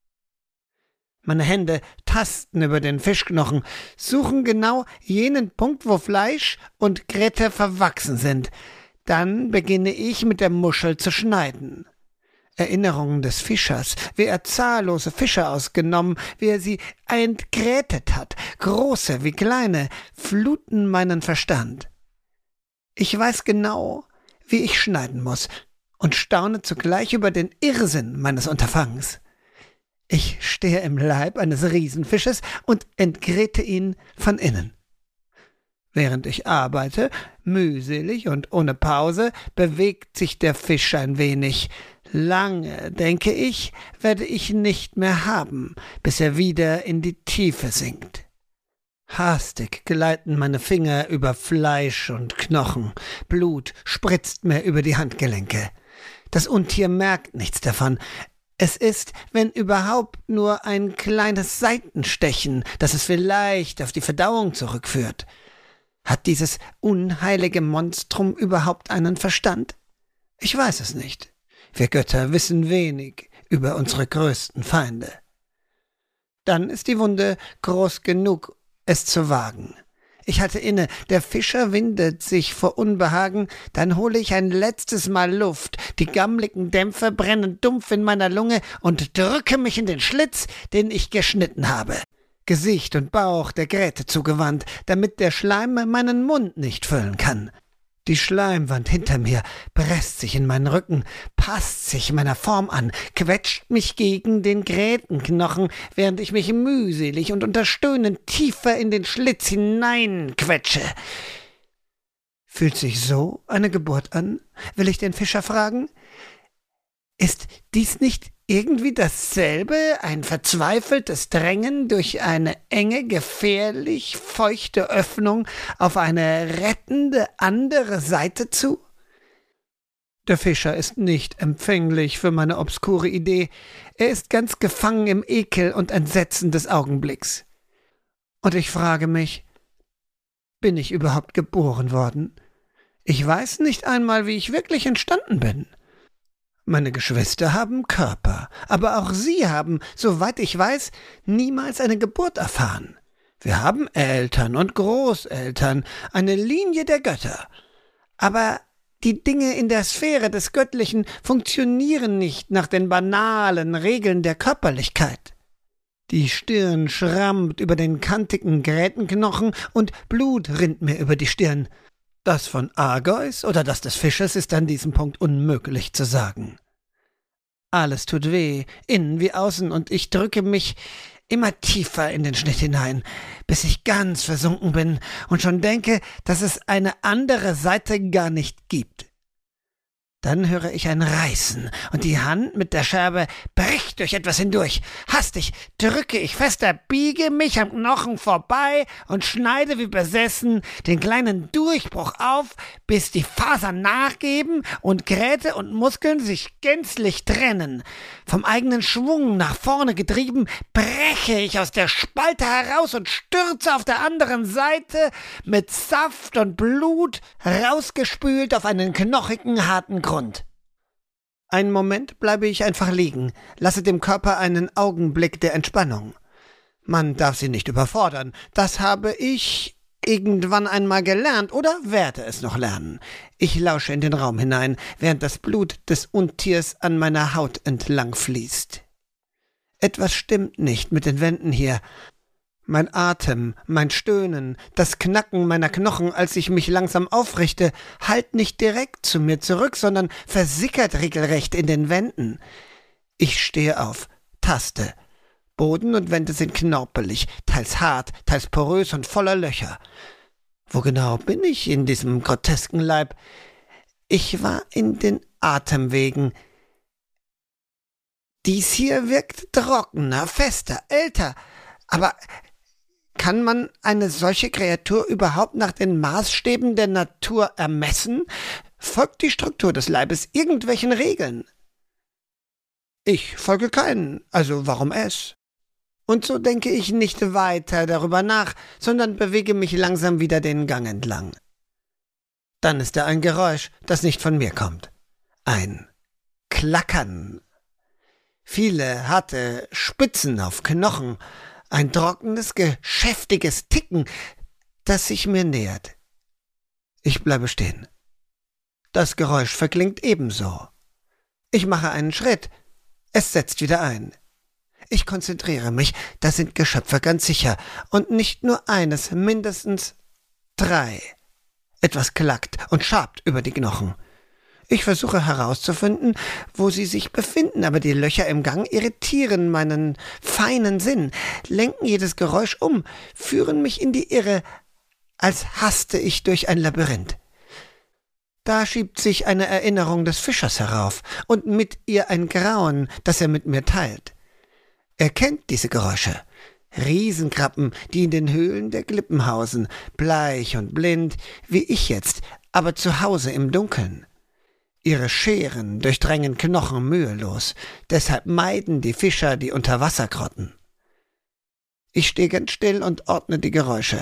Meine Hände tasten über den Fischknochen, suchen genau jenen Punkt, wo Fleisch und Gräte verwachsen sind. Dann beginne ich mit der Muschel zu schneiden. Erinnerungen des Fischers, wie er zahllose Fische ausgenommen, wie er sie entgrätet hat, große wie kleine, fluten meinen Verstand. Ich weiß genau, wie ich schneiden muss und staune zugleich über den Irrsinn meines Unterfangens. Ich stehe im Leib eines Riesenfisches und entgräte ihn von innen. Während ich arbeite, mühselig und ohne Pause, bewegt sich der Fisch ein wenig. Lange, denke ich, werde ich nicht mehr haben, bis er wieder in die Tiefe sinkt. Hastig gleiten meine Finger über Fleisch und Knochen. Blut spritzt mir über die Handgelenke. Das Untier merkt nichts davon. Es ist, wenn überhaupt, nur ein kleines Seitenstechen, das es vielleicht auf die Verdauung zurückführt. Hat dieses unheilige Monstrum überhaupt einen Verstand? Ich weiß es nicht. Wir Götter wissen wenig über unsere größten Feinde. Dann ist die Wunde groß genug, es zu wagen. Ich halte inne, der Fischer windet sich vor Unbehagen, dann hole ich ein letztes Mal Luft, die gammligen Dämpfe brennen dumpf in meiner Lunge und drücke mich in den Schlitz, den ich geschnitten habe. Gesicht und Bauch der Gräte zugewandt, damit der Schleim meinen Mund nicht füllen kann. Die Schleimwand hinter mir presst sich in meinen Rücken, passt sich meiner Form an, quetscht mich gegen den Grätenknochen, während ich mich mühselig und unter Stöhnen tiefer in den Schlitz hineinquetsche. Fühlt sich so eine Geburt an? Will ich den Fischer fragen. Ist dies nicht irgendwie dasselbe, ein verzweifeltes Drängen durch eine enge, gefährlich feuchte Öffnung auf eine rettende andere Seite zu? Der Fischer ist nicht empfänglich für meine obskure Idee. Er ist ganz gefangen im Ekel und Entsetzen des Augenblicks. Und ich frage mich, bin ich überhaupt geboren worden? Ich weiß nicht einmal, wie ich wirklich entstanden bin. Meine Geschwister haben Körper, aber auch sie haben, soweit ich weiß, niemals eine Geburt erfahren. Wir haben Eltern und Großeltern, eine Linie der Götter. Aber die Dinge in der Sphäre des Göttlichen funktionieren nicht nach den banalen Regeln der Körperlichkeit. Die Stirn schrammt über den kantigen Grätenknochen und Blut rinnt mir über die Stirn. Das von Argeus oder das des Fisches ist an diesem Punkt unmöglich zu sagen. Alles tut weh, innen wie außen, und ich drücke mich immer tiefer in den Schnitt hinein, bis ich ganz versunken bin und schon denke, dass es eine andere Seite gar nicht gibt. Dann höre ich ein Reißen, und die Hand mit der Scherbe bricht durch etwas hindurch. Hastig drücke ich fester, biege mich am Knochen vorbei und schneide wie besessen den kleinen Durchbruch auf, bis die Fasern nachgeben und Gräte und Muskeln sich gänzlich trennen. Vom eigenen Schwung nach vorne getrieben, breche ich aus der Spalte heraus und stürze auf der anderen Seite mit Saft und Blut rausgespült auf einen knochigen, harten Grund. Einen Moment bleibe ich einfach liegen, lasse dem Körper einen Augenblick der Entspannung. Man darf sie nicht überfordern, das habe ich irgendwann einmal gelernt oder werde es noch lernen. Ich lausche in den Raum hinein, während das Blut des Untiers an meiner Haut entlang fließt. Etwas stimmt nicht mit den Wänden hier. Mein Atem, mein Stöhnen, das Knacken meiner Knochen, als ich mich langsam aufrichte, hallt nicht direkt zu mir zurück, sondern versickert regelrecht in den Wänden. Ich stehe auf, taste. Boden und Wände sind knorpelig, teils hart, teils porös und voller Löcher. Wo genau bin ich in diesem grotesken Leib? Ich war in den Atemwegen. Dies hier wirkt trockener, fester, älter, aber kann man eine solche Kreatur überhaupt nach den Maßstäben der Natur ermessen? Folgt die Struktur des Leibes irgendwelchen Regeln? Ich folge keinen, also warum es? Und so denke ich nicht weiter darüber nach, sondern bewege mich langsam wieder den Gang entlang. Dann ist da ein Geräusch, das nicht von mir kommt. Ein Klackern. Viele harte Spitzen auf Knochen, ein trockenes, geschäftiges Ticken, das sich mir nähert. Ich bleibe stehen. Das Geräusch verklingt ebenso. Ich mache einen Schritt. Es setzt wieder ein. Ich konzentriere mich. Da sind Geschöpfe ganz sicher. Und nicht nur eines, mindestens 3. Etwas klackt und schabt über die Knochen. Ich versuche herauszufinden, wo sie sich befinden, aber die Löcher im Gang irritieren meinen feinen Sinn, lenken jedes Geräusch um, führen mich in die Irre, als haste ich durch ein Labyrinth. Da schiebt sich eine Erinnerung des Fischers herauf und mit ihr ein Grauen, das er mit mir teilt. Er kennt diese Geräusche. Riesenkrabben, die in den Höhlen der Klippen hausen, bleich und blind, wie ich jetzt, aber zu Hause im Dunkeln. Ihre Scheren durchdrängen Knochen mühelos, deshalb meiden die Fischer die Unterwassergrotten. Ich stehe ganz still und ordne die Geräusche.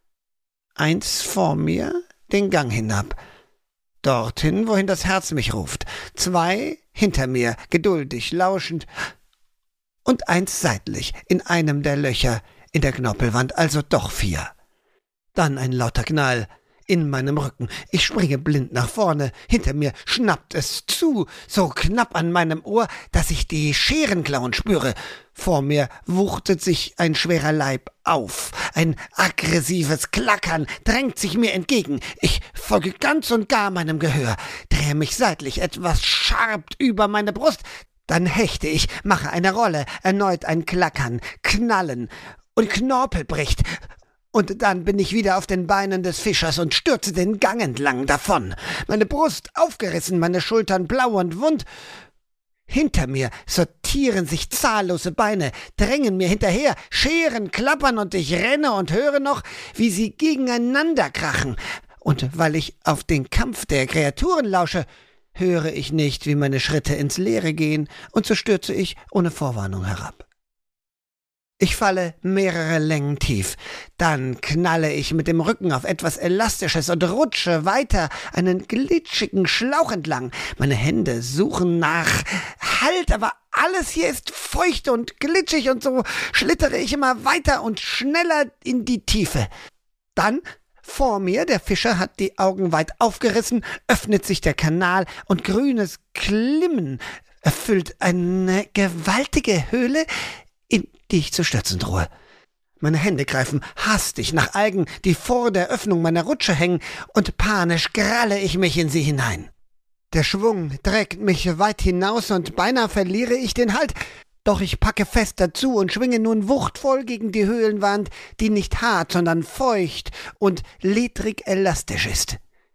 1 vor mir, den Gang hinab, dorthin, wohin das Herz mich ruft. 2 hinter mir, geduldig, lauschend, und 1 seitlich, in einem der Löcher in der Knorpelwand, also doch 4. Dann ein lauter Knall in meinem Rücken. Ich springe blind nach vorne. Hinter mir schnappt es zu, so knapp an meinem Ohr, dass ich die Scherenklauen spüre. Vor mir wuchtet sich ein schwerer Leib auf. Ein aggressives Klackern drängt sich mir entgegen. Ich folge ganz und gar meinem Gehör, drehe mich seitlich, etwas scharbt über meine Brust. Dann hechte ich, mache eine Rolle, erneut ein Klackern, Knallen und Knorpel bricht. Und dann bin ich wieder auf den Beinen des Fischers und stürze den Gang entlang davon. Meine Brust aufgerissen, meine Schultern blau und wund. Hinter mir sortieren sich zahllose Beine, drängen mir hinterher, Scheren klappern und ich renne und höre noch, wie sie gegeneinander krachen. Und weil ich auf den Kampf der Kreaturen lausche, höre ich nicht, wie meine Schritte ins Leere gehen, und so stürze ich ohne Vorwarnung herab. Ich falle mehrere Längen tief. Dann knalle ich mit dem Rücken auf etwas Elastisches und rutsche weiter einen glitschigen Schlauch entlang. Meine Hände suchen nach Halt, aber alles hier ist feucht und glitschig und so schlittere ich immer weiter und schneller in die Tiefe. Dann vor mir, der Fischer hat die Augen weit aufgerissen, öffnet sich der Kanal und grünes Glimmen erfüllt eine gewaltige Höhle, in die ich zu stürzen drohe. Meine Hände greifen hastig nach Algen, die vor der Öffnung meiner Rutsche hängen, und panisch kralle ich mich in sie hinein. Der Schwung trägt mich weit hinaus und beinahe verliere ich den Halt, doch ich packe fest dazu und schwinge nun wuchtvoll gegen die Höhlenwand, die nicht hart, sondern feucht und ledrig elastisch ist.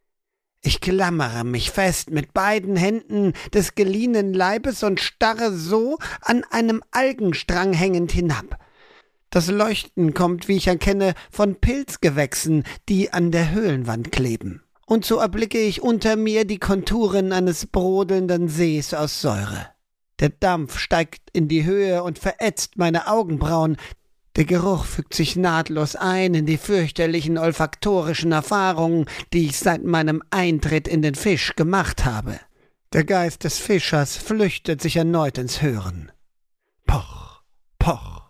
Ich klammere mich fest mit beiden Händen des geliehenen Leibes und starre so an einem Algenstrang hängend hinab. Das Leuchten kommt, wie ich erkenne, von Pilzgewächsen, die an der Höhlenwand kleben. Und so erblicke ich unter mir die Konturen eines brodelnden Sees aus Säure. Der Dampf steigt in die Höhe und verätzt meine Augenbrauen. Der Geruch fügt sich nahtlos ein in die fürchterlichen olfaktorischen Erfahrungen, die ich seit meinem Eintritt in den Fisch gemacht habe. Der Geist des Fischers flüchtet sich erneut ins Hören. Poch, poch,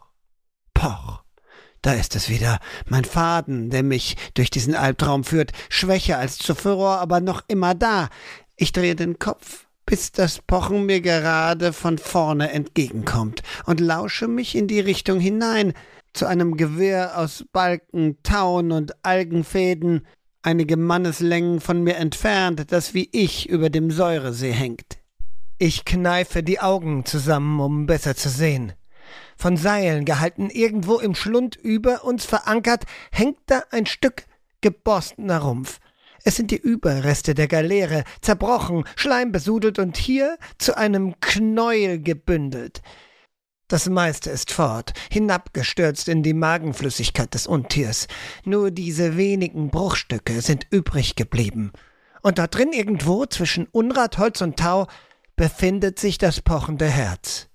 poch. Da ist es wieder, mein Faden, der mich durch diesen Albtraum führt, schwächer als zuvor, aber noch immer da. Ich drehe den Kopf, bis das Pochen mir gerade von vorne entgegenkommt, und lausche mich in die Richtung hinein, zu einem Gewirr aus Balken, Tauen und Algenfäden, einige Manneslängen von mir entfernt, das wie ich über dem Säuresee hängt. Ich kneife die Augen zusammen, um besser zu sehen. Von Seilen gehalten, irgendwo im Schlund über uns verankert, hängt da ein Stück geborstener Rumpf. Es sind die Überreste der Galeere, zerbrochen, schleimbesudelt und hier zu einem Knäuel gebündelt. Das meiste ist fort, hinabgestürzt in die Magenflüssigkeit des Untiers. Nur diese wenigen Bruchstücke sind übrig geblieben. Und dort drin irgendwo, zwischen Unrat, Holz und Tau, befindet sich das pochende Herz.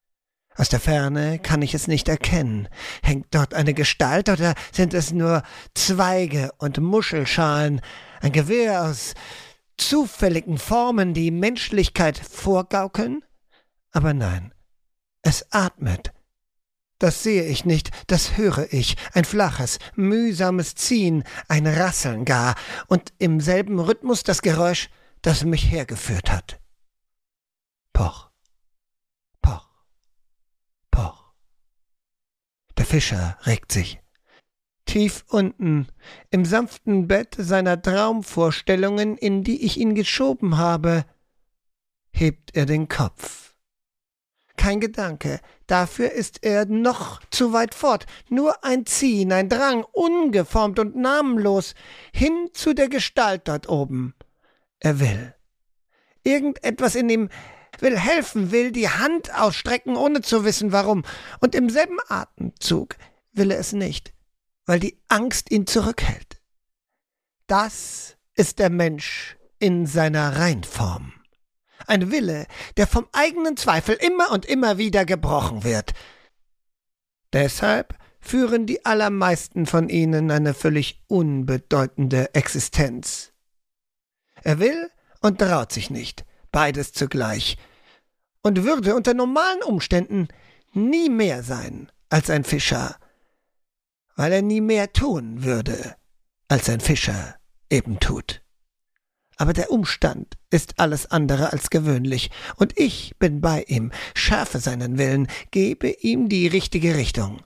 Aus der Ferne kann ich es nicht erkennen. Hängt dort eine Gestalt oder sind es nur Zweige und Muschelschalen, ein Gewirr aus zufälligen Formen, die Menschlichkeit vorgaukeln? Aber nein, es atmet. Das sehe ich nicht, das höre ich, ein flaches, mühsames Ziehen, ein Rasseln gar, und im selben Rhythmus das Geräusch, das mich hergeführt hat. Poch, poch, poch. Der Fischer regt sich. Tief unten, im sanften Bett seiner Traumvorstellungen, in die ich ihn geschoben habe, hebt er den Kopf. Kein Gedanke, dafür ist er noch zu weit fort, nur ein Ziehen, ein Drang, ungeformt und namenlos, hin zu der Gestalt dort oben. Er will. Irgendetwas in ihm will helfen, will die Hand ausstrecken, ohne zu wissen warum, und im selben Atemzug will er es nicht, weil die Angst ihn zurückhält. Das ist der Mensch in seiner Reinform. Ein Wille, der vom eigenen Zweifel immer und immer wieder gebrochen wird. Deshalb führen die allermeisten von ihnen eine völlig unbedeutende Existenz. Er will und traut sich nicht, beides zugleich, und würde unter normalen Umständen nie mehr sein als ein Fischer, weil er nie mehr tun würde, als ein Fischer eben tut. Aber der Umstand ist alles andere als gewöhnlich, und ich bin bei ihm, schärfe seinen Willen, gebe ihm die richtige Richtung.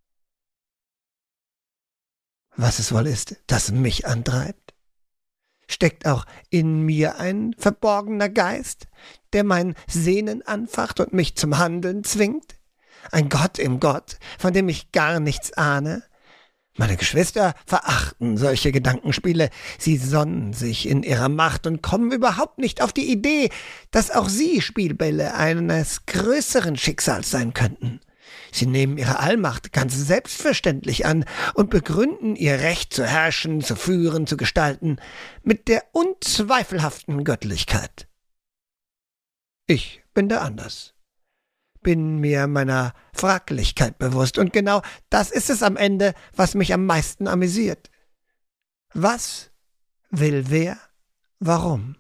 Was es wohl ist, das mich antreibt? Steckt auch in mir ein verborgener Geist, der mein Sehnen anfacht und mich zum Handeln zwingt? Ein Gott im Gott, von dem ich gar nichts ahne? Meine Geschwister verachten solche Gedankenspiele. Sie sonnen sich in ihrer Macht und kommen überhaupt nicht auf die Idee, dass auch sie Spielbälle eines größeren Schicksals sein könnten. Sie nehmen ihre Allmacht ganz selbstverständlich an und begründen ihr Recht zu herrschen, zu führen, zu gestalten mit der unzweifelhaften Göttlichkeit. Ich bin da anders. bin mir meiner Fraglichkeit bewusst, und genau das ist es am Ende, was mich am meisten amüsiert. Was will wer? Warum?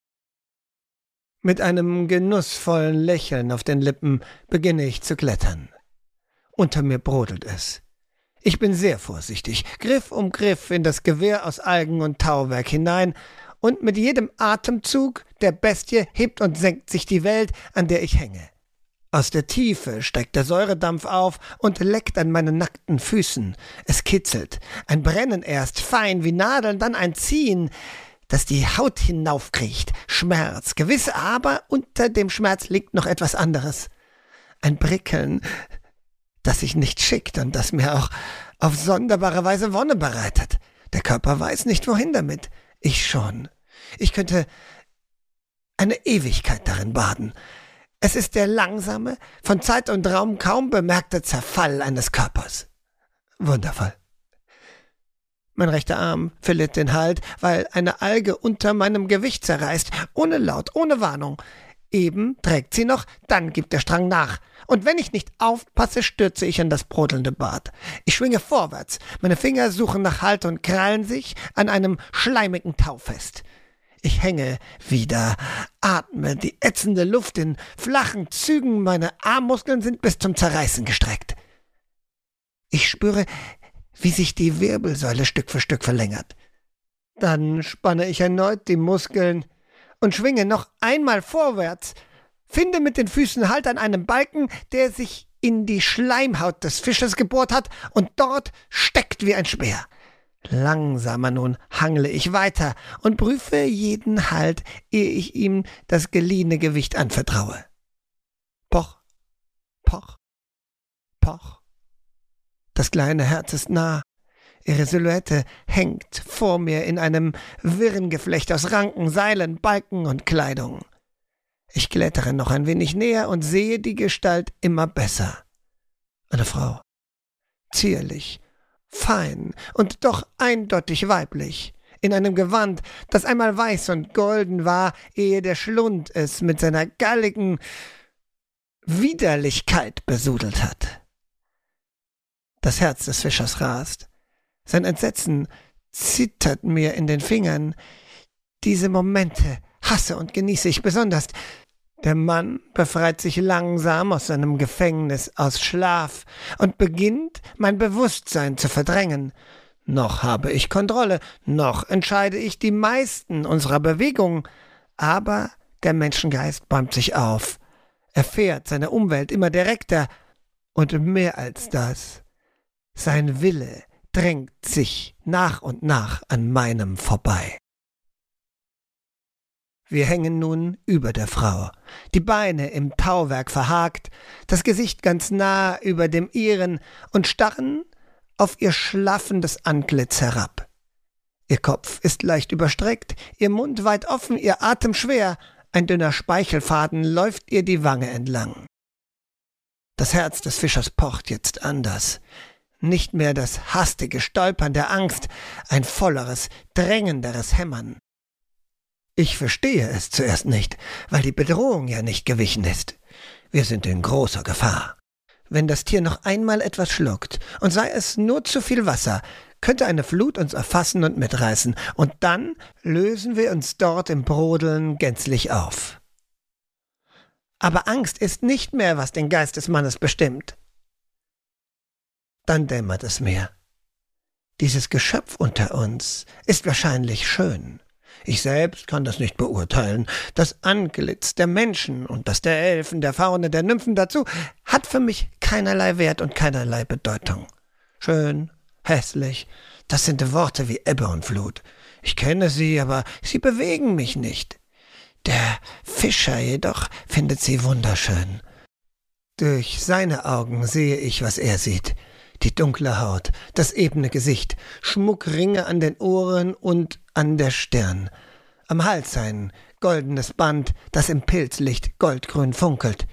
Mit einem genussvollen Lächeln auf den Lippen beginne ich zu klettern. Unter mir brodelt es. Ich bin sehr vorsichtig, Griff um Griff in das Gewirr aus Algen und Tauwerk hinein, und mit jedem Atemzug der Bestie hebt und senkt sich die Welt, an der ich hänge. Aus der Tiefe steigt der Säuredampf auf und leckt an meinen nackten Füßen. Es kitzelt, ein Brennen erst, fein wie Nadeln, dann ein Ziehen, das die Haut hinaufkriecht. Schmerz, gewiss, aber unter dem Schmerz liegt noch etwas anderes. Ein Prickeln, das sich nicht schickt und das mir auch auf sonderbare Weise Wonne bereitet. Der Körper weiß nicht, wohin damit. Ich schon. Ich könnte eine Ewigkeit darin baden. Es ist der langsame, von Zeit und Raum kaum bemerkte Zerfall eines Körpers. Wundervoll. Mein rechter Arm verliert den Halt, weil eine Alge unter meinem Gewicht zerreißt, ohne Laut, ohne Warnung. Eben trägt sie noch, dann gibt der Strang nach. Und wenn ich nicht aufpasse, stürze ich in das brodelnde Bad. Ich schwinge vorwärts, meine Finger suchen nach Halt und krallen sich an einem schleimigen Tau fest. Ich hänge wieder, atme die ätzende Luft in flachen Zügen, meine Armmuskeln sind bis zum Zerreißen gestreckt. Ich spüre, wie sich die Wirbelsäule Stück für Stück verlängert. Dann spanne ich erneut die Muskeln und schwinge noch einmal vorwärts, finde mit den Füßen Halt an einem Balken, der sich in die Schleimhaut des Fisches gebohrt hat und dort steckt wie ein Speer. Langsamer nun hangle ich weiter und prüfe jeden Halt, ehe ich ihm das geliehene Gewicht anvertraue. Poch, poch, poch. Das kleine Herz ist nah. Ihre Silhouette hängt vor mir in einem wirren Geflecht aus Ranken, Seilen, Balken und Kleidung. Ich klettere noch ein wenig näher und sehe die Gestalt immer besser. Eine Frau. Zierlich, fein und doch eindeutig weiblich. In einem Gewand, das einmal weiß und golden war, ehe der Schlund es mit seiner galligen Widerlichkeit besudelt hat. Das Herz des Fischers rast. Sein Entsetzen zittert mir in den Fingern. Diese Momente hasse und genieße ich besonders. Der Mann befreit sich langsam aus seinem Gefängnis aus Schlaf und beginnt, mein Bewusstsein zu verdrängen. Noch habe ich Kontrolle, noch entscheide ich die meisten unserer Bewegungen, aber der Menschengeist bäumt sich auf, erfährt seine Umwelt immer direkter und mehr als das. Sein Wille drängt sich nach und nach an meinem vorbei. Wir hängen nun über der Frau, die Beine im Tauwerk verhakt, das Gesicht ganz nah über dem ihren und starren auf ihr schlaffendes Antlitz herab. Ihr Kopf ist leicht überstreckt, ihr Mund weit offen, ihr Atem schwer, ein dünner Speichelfaden läuft ihr die Wange entlang. Das Herz des Fischers pocht jetzt anders. Nicht mehr das hastige Stolpern der Angst, ein volleres, drängenderes Hämmern. Ich verstehe es zuerst nicht, weil die Bedrohung ja nicht gewichen ist. Wir sind in großer Gefahr. Wenn das Tier noch einmal etwas schluckt, und sei es nur zu viel Wasser, könnte eine Flut uns erfassen und mitreißen, und dann lösen wir uns dort im Brodeln gänzlich auf. Aber Angst ist nicht mehr, was den Geist des Mannes bestimmt. Dann dämmert es mir. Dieses Geschöpf unter uns ist wahrscheinlich schön. Ich selbst kann das nicht beurteilen. Das Antlitz der Menschen und das der Elfen, der Faune, der Nymphen dazu hat für mich keinerlei Wert und keinerlei Bedeutung. Schön, hässlich, das sind Worte wie Ebbe und Flut. Ich kenne sie, aber sie bewegen mich nicht. Der Fischer jedoch findet sie wunderschön. Durch seine Augen sehe ich, was er sieht. Die dunkle Haut, das ebene Gesicht, Schmuckringe an den Ohren und an der Stirn. Am Hals ein goldenes Band, das im Pilzlicht goldgrün funkelt.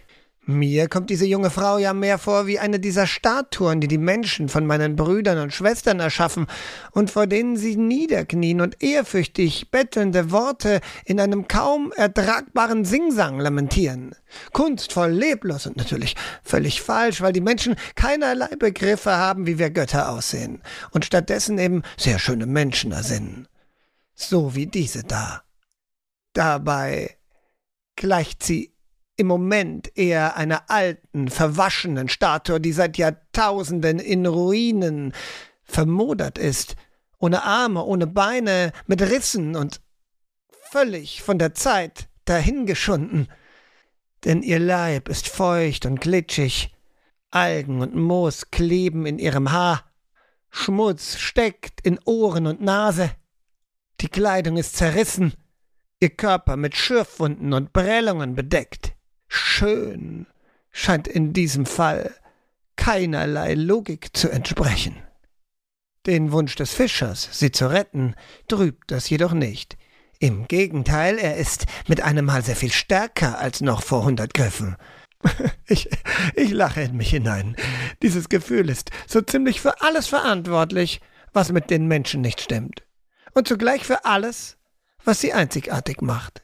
Mir kommt diese junge Frau ja mehr vor wie eine dieser Statuen, die die Menschen von meinen Brüdern und Schwestern erschaffen und vor denen sie niederknien und ehrfürchtig bettelnde Worte in einem kaum ertragbaren Singsang lamentieren. Kunstvoll, leblos und natürlich völlig falsch, weil die Menschen keinerlei Begriffe haben, wie wir Götter aussehen und stattdessen eben sehr schöne Menschen ersinnen. So wie diese da. Dabei gleicht sie im Moment eher einer alten, verwaschenen Statue, die seit Jahrtausenden in Ruinen vermodert ist, ohne Arme, ohne Beine, mit Rissen und völlig von der Zeit dahingeschunden. Denn ihr Leib ist feucht und glitschig, Algen und Moos kleben in ihrem Haar, Schmutz steckt in Ohren und Nase, die Kleidung ist zerrissen, ihr Körper mit Schürfwunden und Prellungen bedeckt. Schön scheint in diesem Fall keinerlei Logik zu entsprechen. Den Wunsch des Fischers, sie zu retten, trübt das jedoch nicht. Im Gegenteil, er ist mit einem Mal sehr viel stärker als noch vor 100 Griffen. Ich lache in mich hinein. Dieses Gefühl ist so ziemlich für alles verantwortlich, was mit den Menschen nicht stimmt. Und zugleich für alles, was sie einzigartig macht.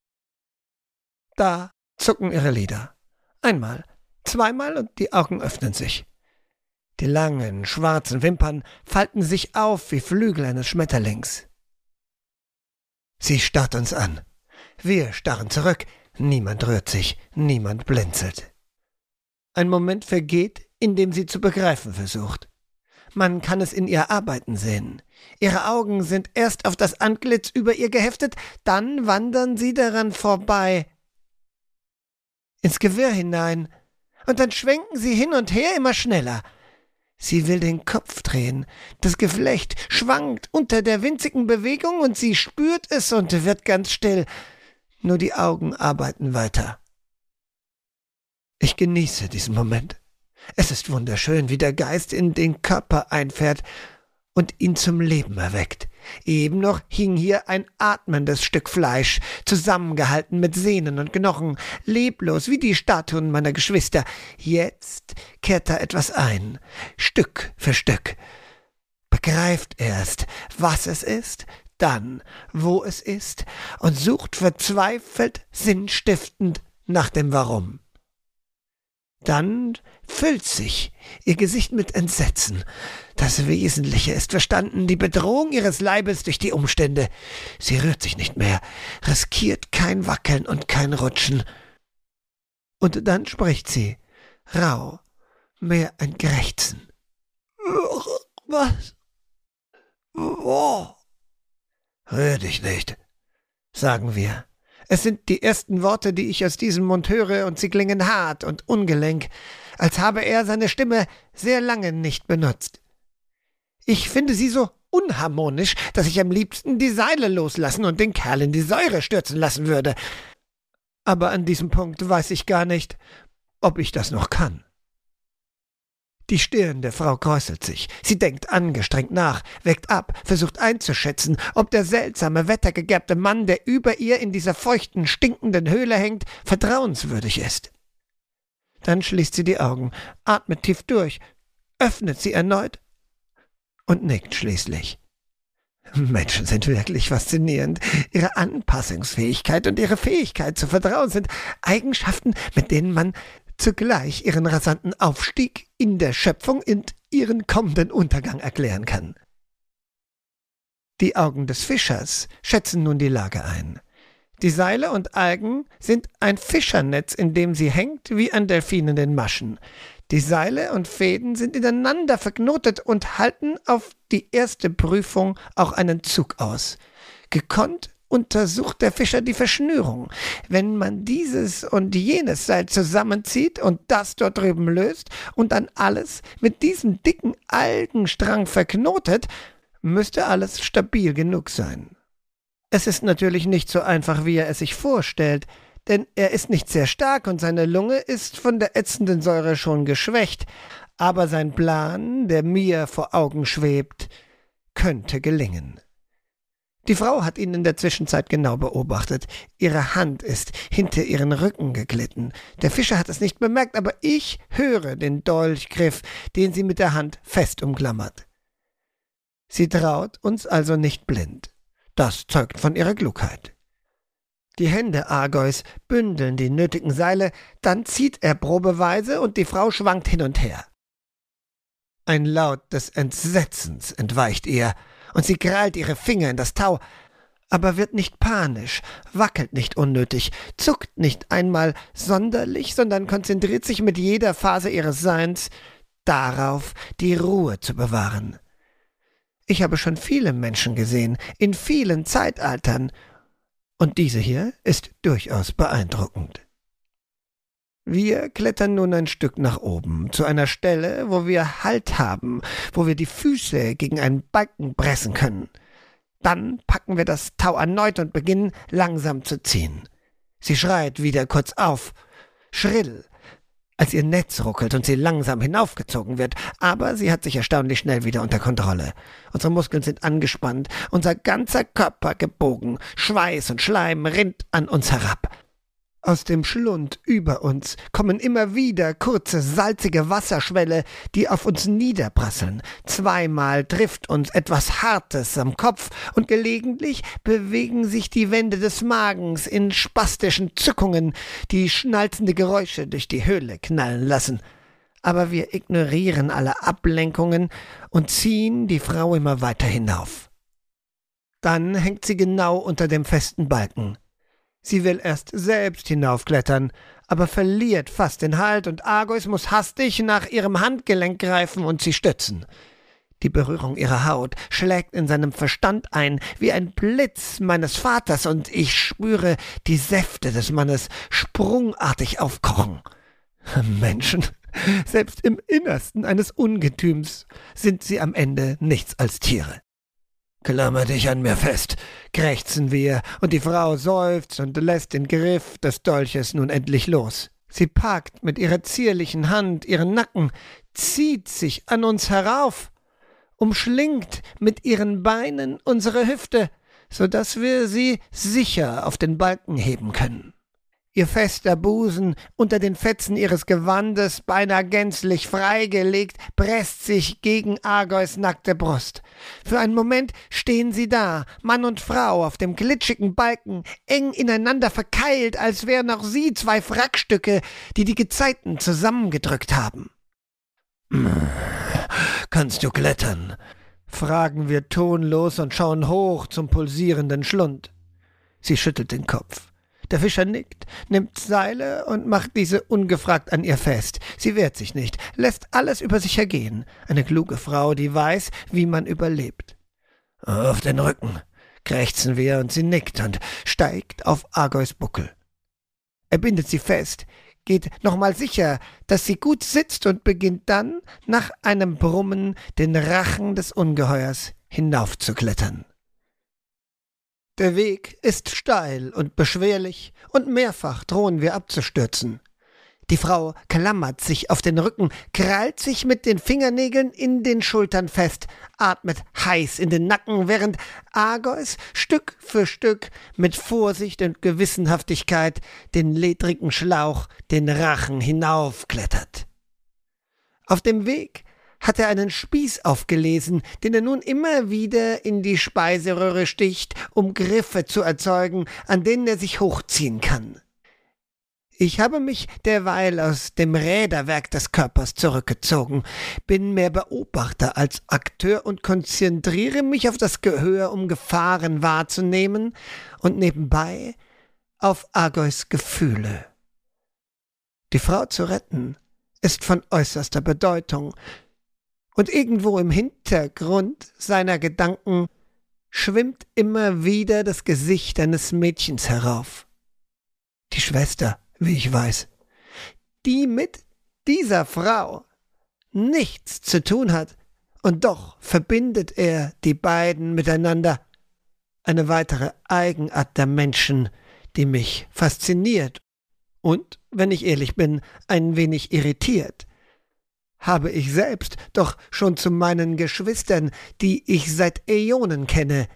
Da zucken ihre Lider. Einmal, zweimal und die Augen öffnen sich. Die langen, schwarzen Wimpern falten sich auf wie Flügel eines Schmetterlings. Sie starrt uns an. Wir starren zurück. Niemand rührt sich, niemand blinzelt. Ein Moment vergeht, in dem sie zu begreifen versucht. Man kann es in ihr Arbeiten sehen. Ihre Augen sind erst auf das Antlitz über ihr geheftet, dann wandern sie daran vorbei, ins Gewirr hinein, und dann schwenken sie hin und her immer schneller. Sie will den Kopf drehen, das Geflecht schwankt unter der winzigen Bewegung und sie spürt es und wird ganz still. Nur die Augen arbeiten weiter. Ich genieße diesen Moment. Es ist wunderschön, wie der Geist in den Körper einfährt und ihn zum Leben erweckt. Eben noch hing hier ein atmendes Stück Fleisch, zusammengehalten mit Sehnen und Knochen, leblos wie die Statuen meiner Geschwister. Jetzt kehrt da etwas ein, Stück für Stück. Begreift erst, was es ist, dann, wo es ist, und sucht verzweifelt, sinnstiftend nach dem Warum. Dann füllt sich ihr Gesicht mit Entsetzen. Das Wesentliche ist verstanden, die Bedrohung ihres Leibes durch die Umstände. Sie rührt sich nicht mehr, riskiert kein Wackeln und kein Rutschen. Und dann spricht sie, rau, mehr ein Krächzen. Was? Wo? Rühr dich nicht, sagen wir. Es sind die ersten Worte, die ich aus diesem Mund höre, und sie klingen hart und ungelenk, als habe er seine Stimme sehr lange nicht benutzt. Ich finde sie so unharmonisch, dass ich am liebsten die Seile loslassen und den Kerl in die Säure stürzen lassen würde. Aber an diesem Punkt weiß ich gar nicht, ob ich das noch kann. Die Stirn der Frau kräuselt sich. Sie denkt angestrengt nach, wägt ab, versucht einzuschätzen, ob der seltsame, wettergegerbte Mann, der über ihr in dieser feuchten, stinkenden Höhle hängt, vertrauenswürdig ist. Dann schließt sie die Augen, atmet tief durch, öffnet sie erneut und nickt schließlich. Menschen sind wirklich faszinierend. Ihre Anpassungsfähigkeit und ihre Fähigkeit zu vertrauen sind Eigenschaften, mit denen man zugleich ihren rasanten Aufstieg in der Schöpfung und ihren kommenden Untergang erklären kann. Die Augen des Fischers schätzen nun die Lage ein. Die Seile und Algen sind ein Fischernetz, in dem sie hängt wie ein Delfin in den Maschen. Die Seile und Fäden sind ineinander verknotet und halten auf die erste Prüfung auch einen Zug aus. Gekonnt untersucht der Fischer die Verschnürung. Wenn man dieses und jenes Seil zusammenzieht und das dort drüben löst und dann alles mit diesem dicken Algenstrang verknotet, müsste alles stabil genug sein. Es ist natürlich nicht so einfach, wie er es sich vorstellt, denn er ist nicht sehr stark und seine Lunge ist von der ätzenden Säure schon geschwächt, aber sein Plan, der mir vor Augen schwebt, könnte gelingen. Die Frau hat ihn in der Zwischenzeit genau beobachtet. Ihre Hand ist hinter ihren Rücken geglitten. Der Fischer hat es nicht bemerkt, aber ich höre den Dolchgriff, den sie mit der Hand fest umklammert. Sie traut uns also nicht blind. Das zeugt von ihrer Klugheit. Die Hände Argois bündeln die nötigen Seile, dann zieht er probeweise und die Frau schwankt hin und her. Ein Laut des Entsetzens entweicht ihr, und sie krallt ihre Finger in das Tau, aber wird nicht panisch, wackelt nicht unnötig, zuckt nicht einmal sonderlich, sondern konzentriert sich mit jeder Phase ihres Seins darauf, die Ruhe zu bewahren. Ich habe schon viele Menschen gesehen, in vielen Zeitaltern, und diese hier ist durchaus beeindruckend. Wir klettern nun ein Stück nach oben, zu einer Stelle, wo wir Halt haben, wo wir die Füße gegen einen Balken pressen können. Dann packen wir das Tau erneut und beginnen langsam zu ziehen. Sie schreit wieder kurz auf, schrill, als ihr Netz ruckelt und sie langsam hinaufgezogen wird, aber sie hat sich erstaunlich schnell wieder unter Kontrolle. Unsere Muskeln sind angespannt, unser ganzer Körper gebogen, Schweiß und Schleim rinnt an uns herab. Aus dem Schlund über uns kommen immer wieder kurze, salzige Wasserschwälle, die auf uns niederprasseln. Zweimal trifft uns etwas Hartes am Kopf und gelegentlich bewegen sich die Wände des Magens in spastischen Zuckungen, die schnalzende Geräusche durch die Höhle knallen lassen. Aber wir ignorieren alle Ablenkungen und ziehen die Frau immer weiter hinauf. Dann hängt sie genau unter dem festen Balken. Sie will erst selbst hinaufklettern, aber verliert fast den Halt und Argois muss hastig nach ihrem Handgelenk greifen und sie stützen. Die Berührung ihrer Haut schlägt in seinem Verstand ein wie ein Blitz meines Vaters und ich spüre die Säfte des Mannes sprungartig aufkochen. Menschen, selbst im Innersten eines Ungetüms sind sie am Ende nichts als Tiere. »Klammer dich an mir fest«, krächzen wir, und die Frau seufzt und lässt den Griff des Dolches nun endlich los. Sie packt mit ihrer zierlichen Hand ihren Nacken, zieht sich an uns herauf, umschlingt mit ihren Beinen unsere Hüfte, so dass wir sie sicher auf den Balken heben können. Ihr fester Busen, unter den Fetzen ihres Gewandes beinahe gänzlich freigelegt, presst sich gegen Argois nackte Brust. Für einen Moment stehen sie da, Mann und Frau, auf dem glitschigen Balken, eng ineinander verkeilt, als wären auch sie zwei Wrackstücke, die die Gezeiten zusammengedrückt haben. »Kannst du klettern?« fragen wir tonlos und schauen hoch zum pulsierenden Schlund. Sie schüttelt den Kopf. Der Fischer nickt, nimmt Seile und macht diese ungefragt an ihr fest. Sie wehrt sich nicht, lässt alles über sich ergehen. Eine kluge Frau, die weiß, wie man überlebt. »Auf den Rücken«, krächzen wir, und sie nickt und steigt auf Argois Buckel. Er bindet sie fest, geht nochmal sicher, dass sie gut sitzt und beginnt dann, nach einem Brummen, den Rachen des Ungeheuers hinaufzuklettern. Der Weg ist steil und beschwerlich, und mehrfach drohen wir abzustürzen. Die Frau klammert sich auf den Rücken, krallt sich mit den Fingernägeln in den Schultern fest, atmet heiß in den Nacken, während Argois Stück für Stück mit Vorsicht und Gewissenhaftigkeit den ledrigen Schlauch, den Rachen hinaufklettert. Auf dem Weg hat er einen Spieß aufgelesen, den er nun immer wieder in die Speiseröhre sticht, um Griffe zu erzeugen, an denen er sich hochziehen kann. Ich habe mich derweil aus dem Räderwerk des Körpers zurückgezogen, bin mehr Beobachter als Akteur und konzentriere mich auf das Gehör, um Gefahren wahrzunehmen und nebenbei auf Argois Gefühle. Die Frau zu retten ist von äußerster Bedeutung, und irgendwo im Hintergrund seiner Gedanken schwimmt immer wieder das Gesicht eines Mädchens herauf. Die Schwester, wie ich weiß, die mit dieser Frau nichts zu tun hat, und doch verbindet er die beiden miteinander. Eine weitere Eigenart der Menschen, die mich fasziniert und, wenn ich ehrlich bin, ein wenig irritiert. Habe ich selbst doch schon zu meinen Geschwistern, die ich seit Äonen kenne,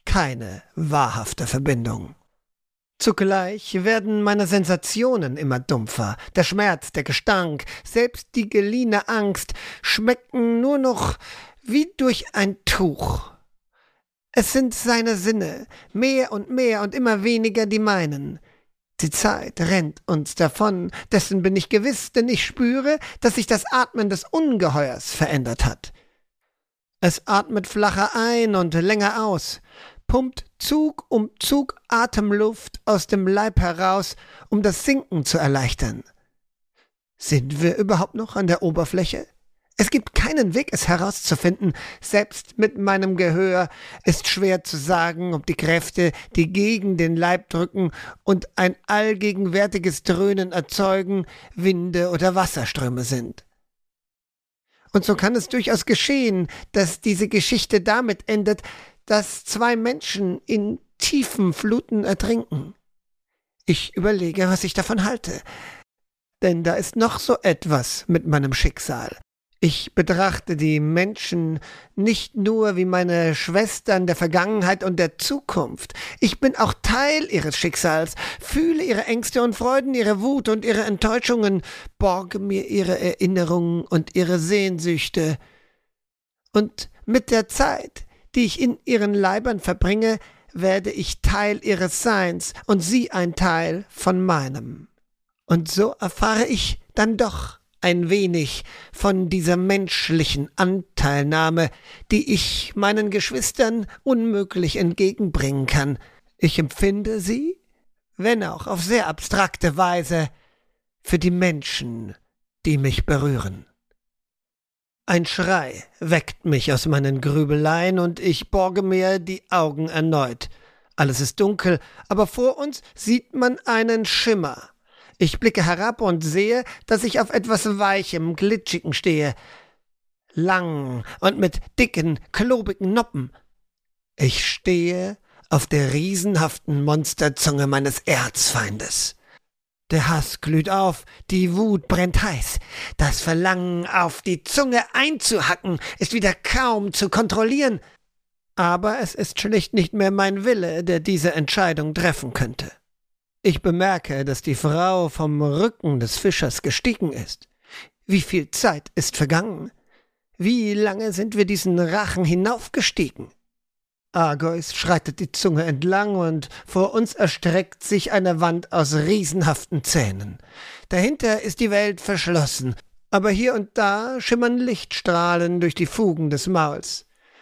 keine wahrhafte Verbindung. Zugleich werden meine Sensationen immer dumpfer. Der Schmerz, der Gestank, selbst die geliehene Angst schmecken nur noch wie durch ein Tuch. Es sind seine Sinne, mehr und immer weniger die meinen. Die Zeit rennt uns davon, dessen bin ich gewiss, denn ich spüre, dass sich das Atmen des Ungeheuers verändert hat. Es atmet flacher ein und länger aus, pumpt Zug um Zug Atemluft aus dem Leib heraus, um das Sinken zu erleichtern. Sind wir überhaupt noch an der Oberfläche? Es gibt keinen Weg, es herauszufinden. Selbst mit meinem Gehör ist schwer zu sagen, ob die Kräfte, die gegen den Leib drücken und ein allgegenwärtiges Dröhnen erzeugen, Winde oder Wasserströme sind. Und so kann es durchaus geschehen, dass diese Geschichte damit endet, dass zwei Menschen in tiefen Fluten ertrinken. Ich überlege, was ich davon halte. Denn da ist noch so etwas mit meinem Schicksal. Ich betrachte die Menschen nicht nur wie meine Schwestern der Vergangenheit und der Zukunft. Ich bin auch Teil ihres Schicksals, fühle ihre Ängste und Freuden, ihre Wut und ihre Enttäuschungen, borge mir ihre Erinnerungen und ihre Sehnsüchte. Und mit der Zeit, die ich in ihren Leibern verbringe, werde ich Teil ihres Seins und sie ein Teil von meinem. Und so erfahre ich dann doch ein wenig von dieser menschlichen Anteilnahme, die ich meinen Geschwistern unmöglich entgegenbringen kann. Ich empfinde sie, wenn auch auf sehr abstrakte Weise, für die Menschen, die mich berühren. Ein Schrei weckt mich aus meinen Grübeleien und ich borge mir die Augen erneut. Alles ist dunkel, aber vor uns sieht man einen Schimmer. Ich blicke herab und sehe, dass ich auf etwas Weichem, Glitschigen stehe. Lang und mit dicken, klobigen Noppen. Ich stehe auf der riesenhaften Monsterzunge meines Erzfeindes. Der Hass glüht auf, die Wut brennt heiß. Das Verlangen, auf die Zunge einzuhacken, ist wieder kaum zu kontrollieren. Aber es ist schlicht nicht mehr mein Wille, der diese Entscheidung treffen könnte. Ich bemerke, dass die Frau vom Rücken des Fischers gestiegen ist. Wie viel Zeit ist vergangen? Wie lange sind wir diesen Rachen hinaufgestiegen? Argois schreitet die Zunge entlang und vor uns erstreckt sich eine Wand aus riesenhaften Zähnen. Dahinter ist die Welt verschlossen, aber hier und da schimmern Lichtstrahlen durch die Fugen des Mauls.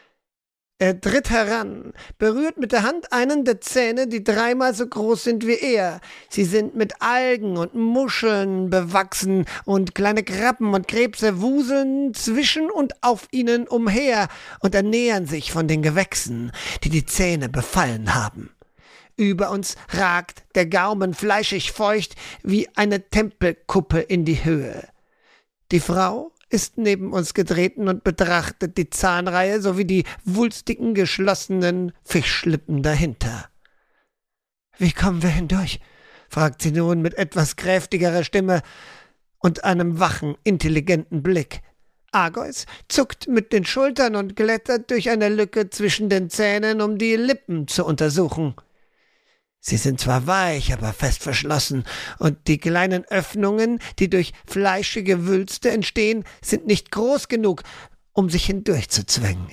Er tritt heran, berührt mit der Hand einen der Zähne, die 3-mal so groß sind wie er. Sie sind mit Algen und Muscheln bewachsen und kleine Krabben und Krebse wuseln zwischen und auf ihnen umher und ernähren sich von den Gewächsen, die die Zähne befallen haben. Über uns ragt der Gaumen fleischig feucht wie eine Tempelkuppe in die Höhe. Die Frau ist neben uns getreten und betrachtet die Zahnreihe sowie die wulstigen, geschlossenen Fischlippen dahinter. »Wie kommen wir hindurch?« fragt sie nun mit etwas kräftigerer Stimme und einem wachen, intelligenten Blick. Argois zuckt mit den Schultern und klettert durch eine Lücke zwischen den Zähnen, um die Lippen zu untersuchen. Sie sind zwar weich, aber fest verschlossen, und die kleinen Öffnungen, die durch fleischige Wülste entstehen, sind nicht groß genug, um sich hindurchzuzwängen.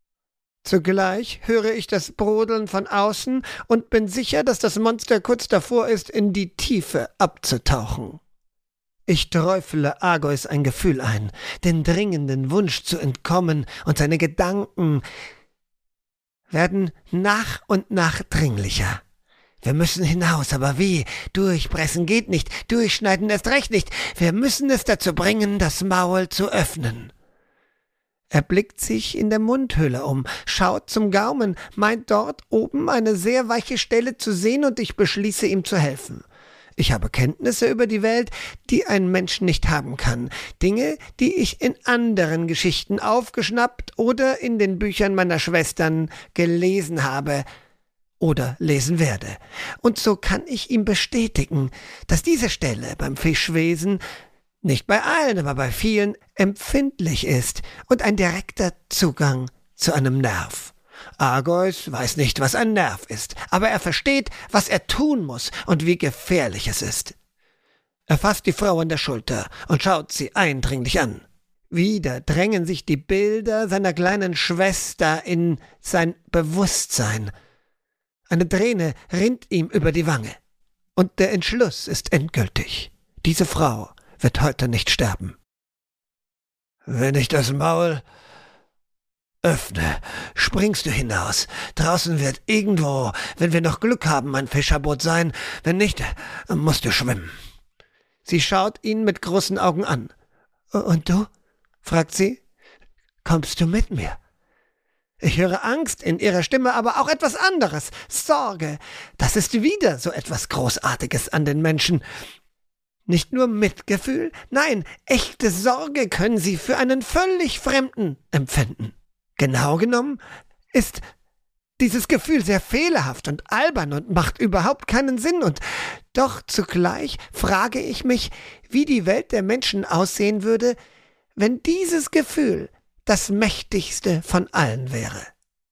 Zugleich höre ich das Brodeln von außen und bin sicher, dass das Monster kurz davor ist, in die Tiefe abzutauchen. Ich träufele Argois ein Gefühl ein, den dringenden Wunsch zu entkommen, und seine Gedanken werden nach und nach dringlicher. Wir müssen hinaus, aber wie? Durchpressen geht nicht, durchschneiden erst recht nicht. Wir müssen es dazu bringen, das Maul zu öffnen. Er blickt sich in der Mundhöhle um, schaut zum Gaumen, meint dort oben eine sehr weiche Stelle zu sehen, und ich beschließe, ihm zu helfen. Ich habe Kenntnisse über die Welt, die ein Mensch nicht haben kann. Dinge, die ich in anderen Geschichten aufgeschnappt oder in den Büchern meiner Schwestern gelesen habe oder lesen werde. Und so kann ich ihm bestätigen, dass diese Stelle beim Fischwesen nicht bei allen, aber bei vielen empfindlich ist und ein direkter Zugang zu einem Nerv. Argeus weiß nicht, was ein Nerv ist, aber er versteht, was er tun muss und wie gefährlich es ist. Er fasst die Frau an der Schulter und schaut sie eindringlich an. Wieder drängen sich die Bilder seiner kleinen Schwester in sein Bewusstsein. Eine Träne rinnt ihm über die Wange. Und der Entschluss ist endgültig. Diese Frau wird heute nicht sterben. Wenn ich das Maul öffne, springst du hinaus. Draußen wird irgendwo, wenn wir noch Glück haben, ein Fischerboot sein. Wenn nicht, musst du schwimmen. Sie schaut ihn mit großen Augen an. Und du? Fragt sie. Kommst du mit mir? Ich höre Angst in ihrer Stimme, aber auch etwas anderes. Sorge. Das ist wieder so etwas Großartiges an den Menschen. Nicht nur Mitgefühl, nein, echte Sorge können sie für einen völlig Fremden empfinden. Genau genommen ist dieses Gefühl sehr fehlerhaft und albern und macht überhaupt keinen Sinn. Und doch zugleich frage ich mich, wie die Welt der Menschen aussehen würde, wenn dieses Gefühl das mächtigste von allen wäre.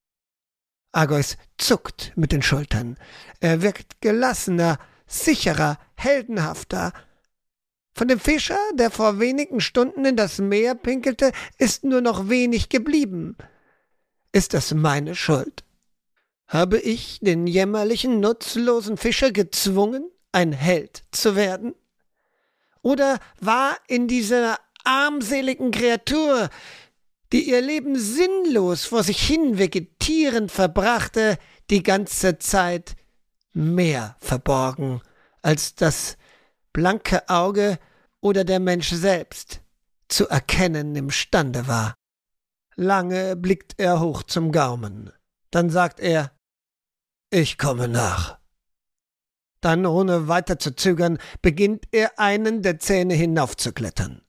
Argeus zuckt mit den Schultern. Er wirkt gelassener, sicherer, heldenhafter. Von dem Fischer, der vor wenigen Stunden in das Meer pinkelte, ist nur noch wenig geblieben. Ist das meine Schuld? Habe ich den jämmerlichen, nutzlosen Fischer gezwungen, ein Held zu werden? Oder war in dieser armseligen Kreatur, die ihr Leben sinnlos vor sich hin vegetierend verbrachte, die ganze Zeit mehr verborgen, als das blanke Auge oder der Mensch selbst zu erkennen imstande war? Lange blickt er hoch zum Gaumen. Dann sagt er, ich komme nach. Dann, ohne weiter zu zögern, beginnt er einen der Zähne hinaufzuklettern.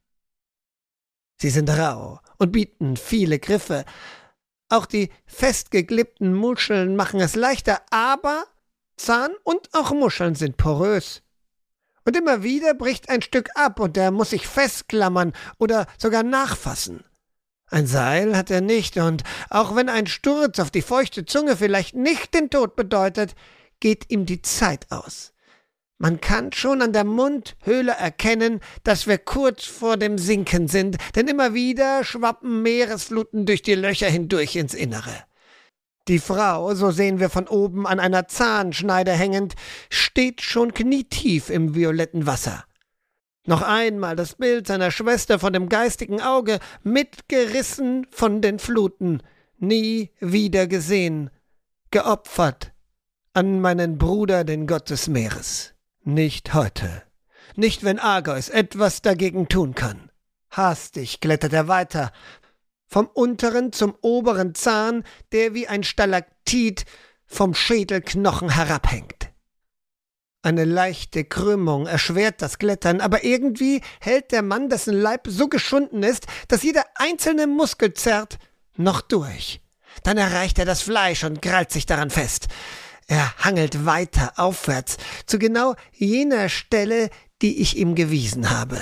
Sie sind rau und bieten viele Griffe. Auch die festgeklippten Muscheln machen es leichter, aber Zahn und auch Muscheln sind porös. Und immer wieder bricht ein Stück ab und er muss sich festklammern oder sogar nachfassen. Ein Seil hat er nicht, und auch wenn ein Sturz auf die feuchte Zunge vielleicht nicht den Tod bedeutet, geht ihm die Zeit aus. Man kann schon an der Mundhöhle erkennen, dass wir kurz vor dem Sinken sind, denn immer wieder schwappen Meeresfluten durch die Löcher hindurch ins Innere. Die Frau, so sehen wir von oben an einer Zahnschneide hängend, steht schon knietief im violetten Wasser. Noch einmal das Bild seiner Schwester vor dem geistigen Auge, mitgerissen von den Fluten, nie wieder gesehen, geopfert an meinen Bruder, den Gott des Meeres. Nicht heute. Nicht, wenn Argeus etwas dagegen tun kann. Hastig klettert er weiter, vom unteren zum oberen Zahn, der wie ein Stalaktit vom Schädelknochen herabhängt. Eine leichte Krümmung erschwert das Klettern, aber irgendwie hält der Mann, dessen Leib so geschunden ist, dass jeder einzelne Muskel zerrt, noch durch. Dann erreicht er das Fleisch und krallt sich daran fest. Er hangelt weiter aufwärts, zu genau jener Stelle, die ich ihm gewiesen habe.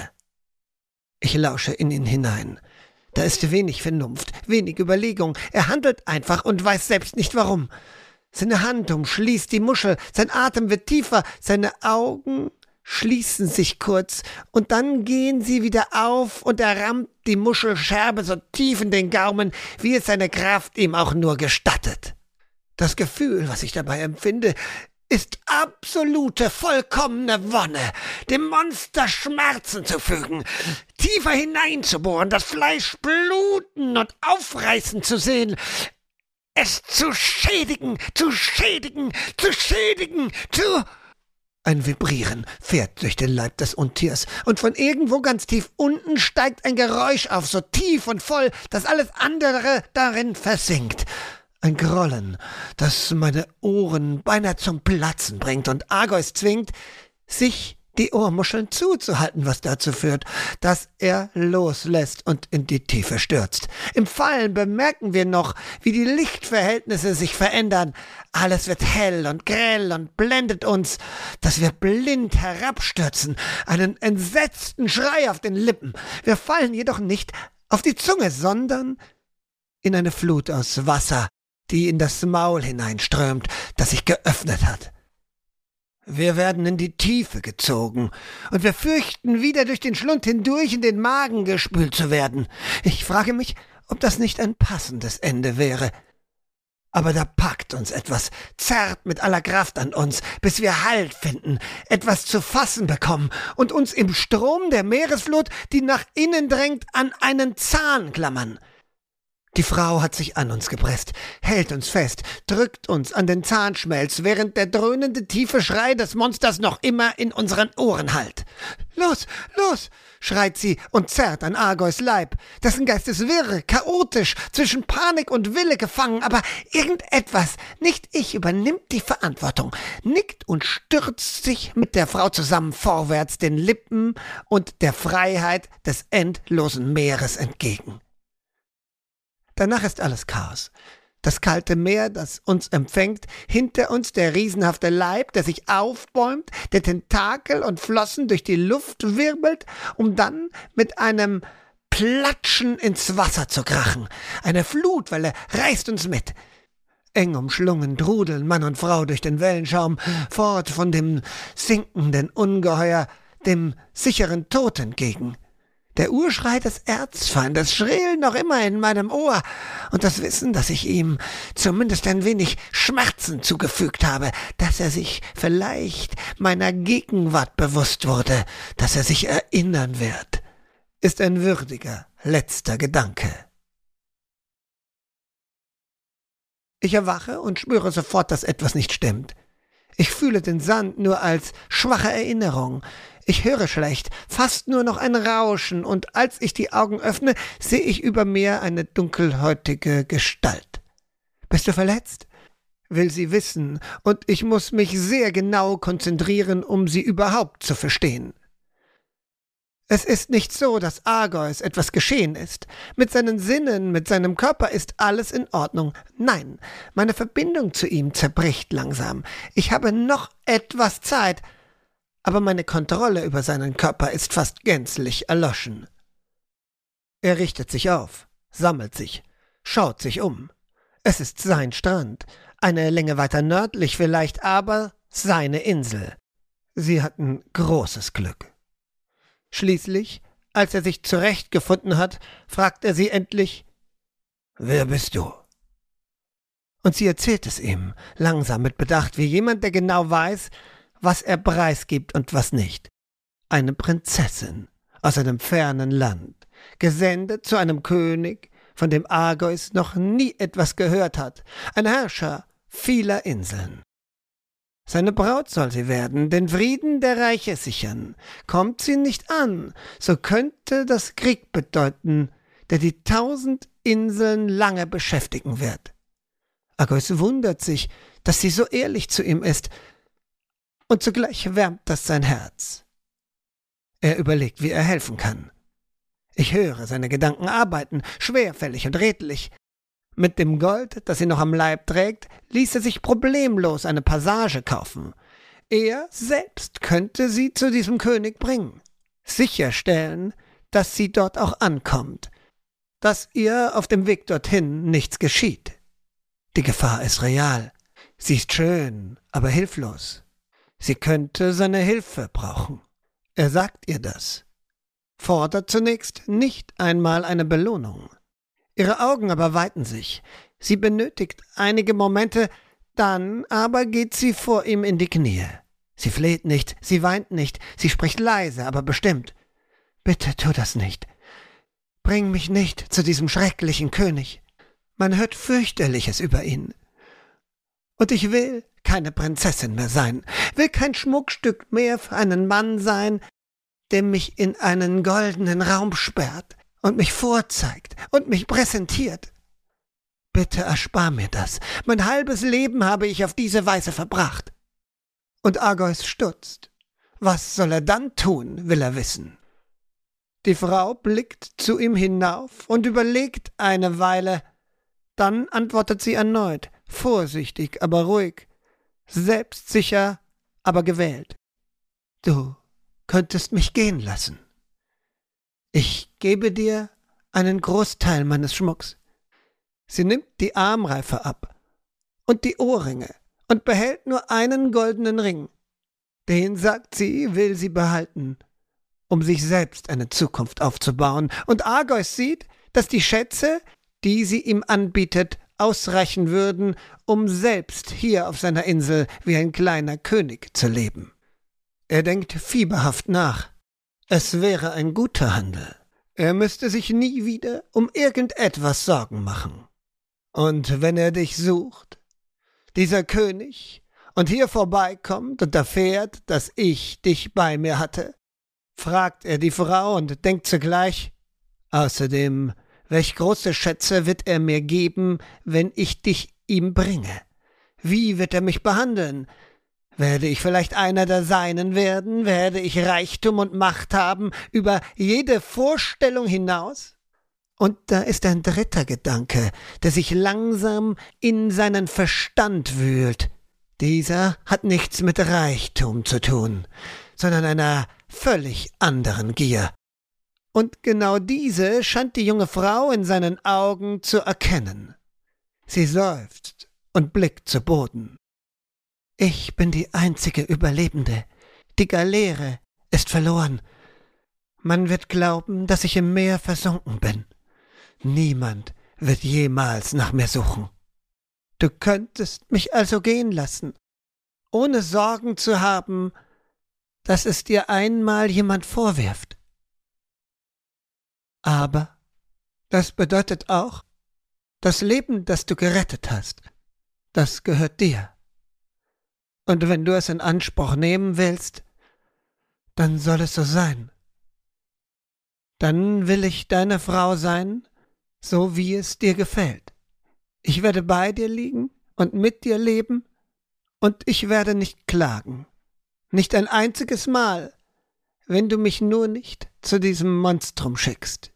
Ich lausche in ihn hinein. Da ist wenig Vernunft, wenig Überlegung. Er handelt einfach und weiß selbst nicht warum. Seine Hand umschließt die Muschel, sein Atem wird tiefer, seine Augen schließen sich kurz, und dann gehen sie wieder auf, und er rammt die Muschelscherbe so tief in den Gaumen, wie es seine Kraft ihm auch nur gestattet. Das Gefühl, was ich dabei empfinde, ist absolute, vollkommene Wonne, dem Monster Schmerzen zu fügen, tiefer hineinzubohren, das Fleisch bluten und aufreißen zu sehen, es zu schädigen. Ein Vibrieren fährt durch den Leib des Untiers, und von irgendwo ganz tief unten steigt ein Geräusch auf, so tief und voll, dass alles andere darin versinkt. Ein Grollen, das meine Ohren beinahe zum Platzen bringt, und Argeus zwingt, sich die Ohrmuscheln zuzuhalten, was dazu führt, dass er loslässt und in die Tiefe stürzt. Im Fallen bemerken wir noch, wie die Lichtverhältnisse sich verändern. Alles wird hell und grell und blendet uns, dass wir blind herabstürzen, einen entsetzten Schrei auf den Lippen. Wir fallen jedoch nicht auf die Zunge, sondern in eine Flut aus Wasser, die in das Maul hineinströmt, das sich geöffnet hat. Wir werden in die Tiefe gezogen, und wir fürchten, wieder durch den Schlund hindurch in den Magen gespült zu werden. Ich frage mich, ob das nicht ein passendes Ende wäre. Aber da packt uns etwas, zerrt mit aller Kraft an uns, bis wir Halt finden, etwas zu fassen bekommen und uns im Strom der Meeresflut, die nach innen drängt, an einen Zahn klammern. Die Frau hat sich an uns gepresst, hält uns fest, drückt uns an den Zahnschmelz, während der dröhnende tiefe Schrei des Monsters noch immer in unseren Ohren hallt. »Los, los!« schreit sie und zerrt an Argois Leib. Dessen Geist ist wirr, chaotisch, zwischen Panik und Wille gefangen, aber irgendetwas, nicht ich, übernimmt die Verantwortung, nickt und stürzt sich mit der Frau zusammen vorwärts den Lippen und der Freiheit des endlosen Meeres entgegen. Danach ist alles Chaos. Das kalte Meer, das uns empfängt, hinter uns der riesenhafte Leib, der sich aufbäumt, der Tentakel und Flossen durch die Luft wirbelt, um dann mit einem Platschen ins Wasser zu krachen. Eine Flutwelle reißt uns mit. Eng umschlungen trudeln Mann und Frau durch den Wellenschaum, fort von dem sinkenden Ungeheuer, dem sicheren Tod entgegen. Der Urschrei des Erzfeindes schrillt noch immer in meinem Ohr, und das Wissen, dass ich ihm zumindest ein wenig Schmerzen zugefügt habe, dass er sich vielleicht meiner Gegenwart bewusst wurde, dass er sich erinnern wird, ist ein würdiger letzter Gedanke. Ich erwache und spüre sofort, dass etwas nicht stimmt. Ich fühle den Sand nur als schwache Erinnerung. Ich höre schlecht, fast nur noch ein Rauschen, und als ich die Augen öffne, sehe ich über mir eine dunkelhäutige Gestalt. »Bist du verletzt?« will sie wissen, und ich muss mich sehr genau konzentrieren, um sie überhaupt zu verstehen. Es ist nicht so, dass Argois etwas geschehen ist. Mit seinen Sinnen, mit seinem Körper ist alles in Ordnung. Nein, meine Verbindung zu ihm zerbricht langsam. Ich habe noch etwas Zeit, aber meine Kontrolle über seinen Körper ist fast gänzlich erloschen. Er richtet sich auf, sammelt sich, schaut sich um. Es ist sein Strand, eine Länge weiter nördlich vielleicht, aber seine Insel. Sie hatten großes Glück. Schließlich, als er sich zurechtgefunden hat, fragt er sie endlich: »Wer bist du?« Und sie erzählt es ihm, langsam mit Bedacht, wie jemand, der genau weiß, was er preisgibt und was nicht. Eine Prinzessin aus einem fernen Land, gesendet zu einem König, von dem Argois noch nie etwas gehört hat, ein Herrscher vieler Inseln. Seine Braut soll sie werden, den Frieden der Reiche sichern. Kommt sie nicht an, so könnte das Krieg bedeuten, der die 1000 Inseln lange beschäftigen wird. Argois wundert sich, dass sie so ehrlich zu ihm ist, und zugleich wärmt das sein Herz. Er überlegt, wie er helfen kann. Ich höre seine Gedanken arbeiten, schwerfällig und redlich. Mit dem Gold, das sie noch am Leib trägt, ließe sich problemlos eine Passage kaufen. Er selbst könnte sie zu diesem König bringen, sicherstellen, dass sie dort auch ankommt, dass ihr auf dem Weg dorthin nichts geschieht. Die Gefahr ist real. Sie ist schön, aber hilflos. Sie könnte seine Hilfe brauchen. Er sagt ihr das, fordert zunächst nicht einmal eine Belohnung. Ihre Augen aber weiten sich. Sie benötigt einige Momente, dann aber geht sie vor ihm in die Knie. Sie fleht nicht, sie weint nicht, sie spricht leise, aber bestimmt. »Bitte tu das nicht. Bring mich nicht zu diesem schrecklichen König. Man hört fürchterliches über ihn. Und ich will keine Prinzessin mehr sein, will kein Schmuckstück mehr für einen Mann sein, der mich in einen goldenen Raum sperrt und mich vorzeigt und mich präsentiert. Bitte erspar mir das. Mein halbes Leben habe ich auf diese Weise verbracht.« Und Argois stutzt. Was soll er dann tun, will er wissen. Die Frau blickt zu ihm hinauf und überlegt eine Weile. Dann antwortet sie erneut, vorsichtig, aber ruhig, selbstsicher, aber gewählt. »Du könntest mich gehen lassen. Ich gebe dir einen Großteil meines Schmucks.« Sie nimmt die Armreife ab, und die Ohrringe und behält nur einen goldenen Ring. Den, sagt sie, will sie behalten, um sich selbst eine Zukunft aufzubauen. Und Argeus sieht, dass die Schätze, die sie ihm anbietet, ausreichen würden, um selbst hier auf seiner Insel wie ein kleiner König zu leben. Er denkt fieberhaft nach. Es wäre ein guter Handel. Er müsste sich nie wieder um irgendetwas Sorgen machen. Und wenn er dich sucht, dieser König, und hier vorbeikommt und erfährt, dass ich dich bei mir hatte, fragt er die Frau und denkt zugleich, außerdem, welch große Schätze wird er mir geben, wenn ich dich ihm bringe? Wie wird er mich behandeln? Werde ich vielleicht einer der Seinen werden? Werde ich Reichtum und Macht haben über jede Vorstellung hinaus? Und da ist ein dritter Gedanke, der sich langsam in seinen Verstand wühlt. Dieser hat nichts mit Reichtum zu tun, sondern einer völlig anderen Gier. Und genau diese scheint die junge Frau in seinen Augen zu erkennen. Sie seufzt und blickt zu Boden. Ich bin die einzige Überlebende. Die Galeere ist verloren. Man wird glauben, dass ich im Meer versunken bin. Niemand wird jemals nach mir suchen. Du könntest mich also gehen lassen, ohne Sorgen zu haben, dass es dir einmal jemand vorwirft. Aber das bedeutet auch, das Leben, das du gerettet hast, das gehört dir. Und wenn du es in Anspruch nehmen willst, dann soll es so sein. Dann will ich deine Frau sein, so wie es dir gefällt. Ich werde bei dir liegen und mit dir leben, und ich werde nicht klagen. Nicht ein einziges Mal, wenn du mich nur nicht zu diesem Monstrum schickst.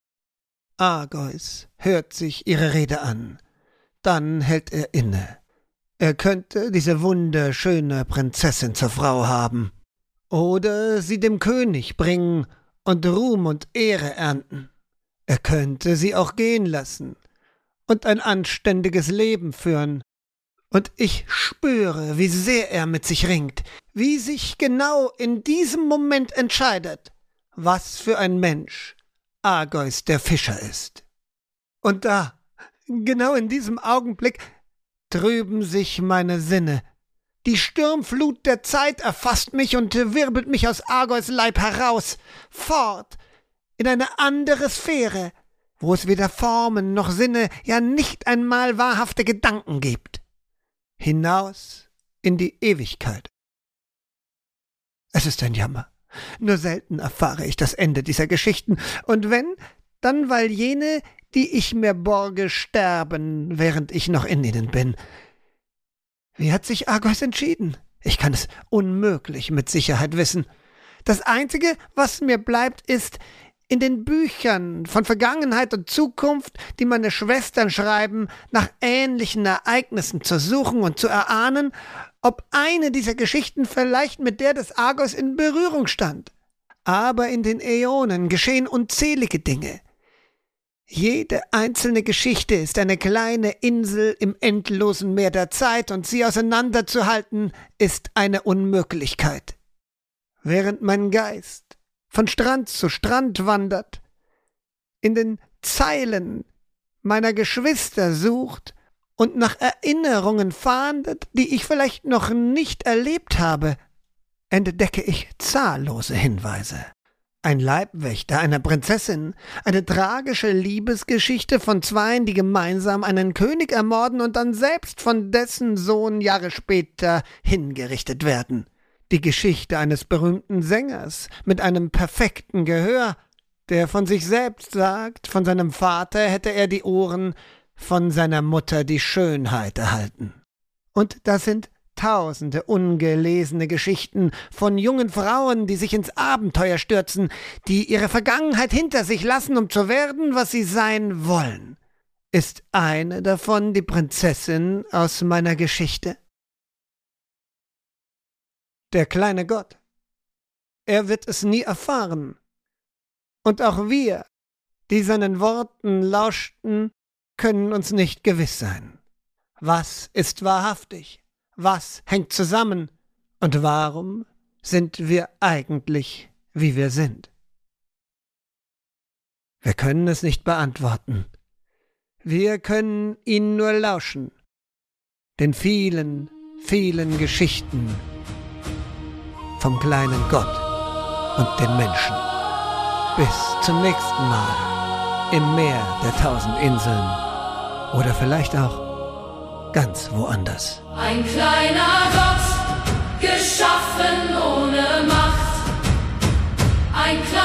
Argeus hört sich ihre Rede an. Dann hält er inne. Er könnte diese wunderschöne Prinzessin zur Frau haben oder sie dem König bringen und Ruhm und Ehre ernten. Er könnte sie auch gehen lassen und ein anständiges Leben führen. Und ich spüre, wie sehr er mit sich ringt, wie sich genau in diesem Moment entscheidet, was für ein Mensch Argeus der Fischer ist. Und da, genau in diesem Augenblick, trüben sich meine Sinne. Die Sturmflut der Zeit erfasst mich und wirbelt mich aus Argeus Leib heraus, fort, in eine andere Sphäre, wo es weder Formen noch Sinne, ja nicht einmal wahrhafte Gedanken gibt. Hinaus in die Ewigkeit. Es ist ein Jammer. Nur selten erfahre ich das Ende dieser Geschichten, und wenn, dann weil jene, die ich mir borge, sterben, während ich noch in ihnen bin. Wie hat sich Argeus entschieden? Ich kann es unmöglich mit Sicherheit wissen. Das Einzige, was mir bleibt, ist, in den Büchern von Vergangenheit und Zukunft, die meine Schwestern schreiben, nach ähnlichen Ereignissen zu suchen und zu erahnen, ob eine dieser Geschichten vielleicht mit der des Argeus in Berührung stand. Aber in den Äonen geschehen unzählige Dinge. Jede einzelne Geschichte ist eine kleine Insel im endlosen Meer der Zeit, und sie auseinanderzuhalten ist eine Unmöglichkeit. Während mein Geist von Strand zu Strand wandert, in den Zeilen meiner Geschwister sucht und nach Erinnerungen fahndet, die ich vielleicht noch nicht erlebt habe, entdecke ich zahllose Hinweise. Ein Leibwächter einer Prinzessin, eine tragische Liebesgeschichte von Zweien, die gemeinsam einen König ermorden und dann selbst von dessen Sohn Jahre später hingerichtet werden. Die Geschichte eines berühmten Sängers mit einem perfekten Gehör, der von sich selbst sagt, von seinem Vater hätte er die Ohren, von seiner Mutter die Schönheit erhalten. Und da sind tausende ungelesene Geschichten von jungen Frauen, die sich ins Abenteuer stürzen, die ihre Vergangenheit hinter sich lassen, um zu werden, was sie sein wollen. Ist eine davon die Prinzessin aus meiner Geschichte? Der kleine Gott. Er wird es nie erfahren. Und auch wir, die seinen Worten lauschten, können uns nicht gewiss sein. Was ist wahrhaftig? Was hängt zusammen? Und warum sind wir eigentlich, wie wir sind? Wir können es nicht beantworten. Wir können ihnen nur lauschen, den vielen, vielen Geschichten vom kleinen Gott und den Menschen. Bis zum nächsten Mal im Meer der 1000 Inseln oder vielleicht auch ganz woanders. Ein kleiner Gott, geschaffen ohne Macht. Ein kleiner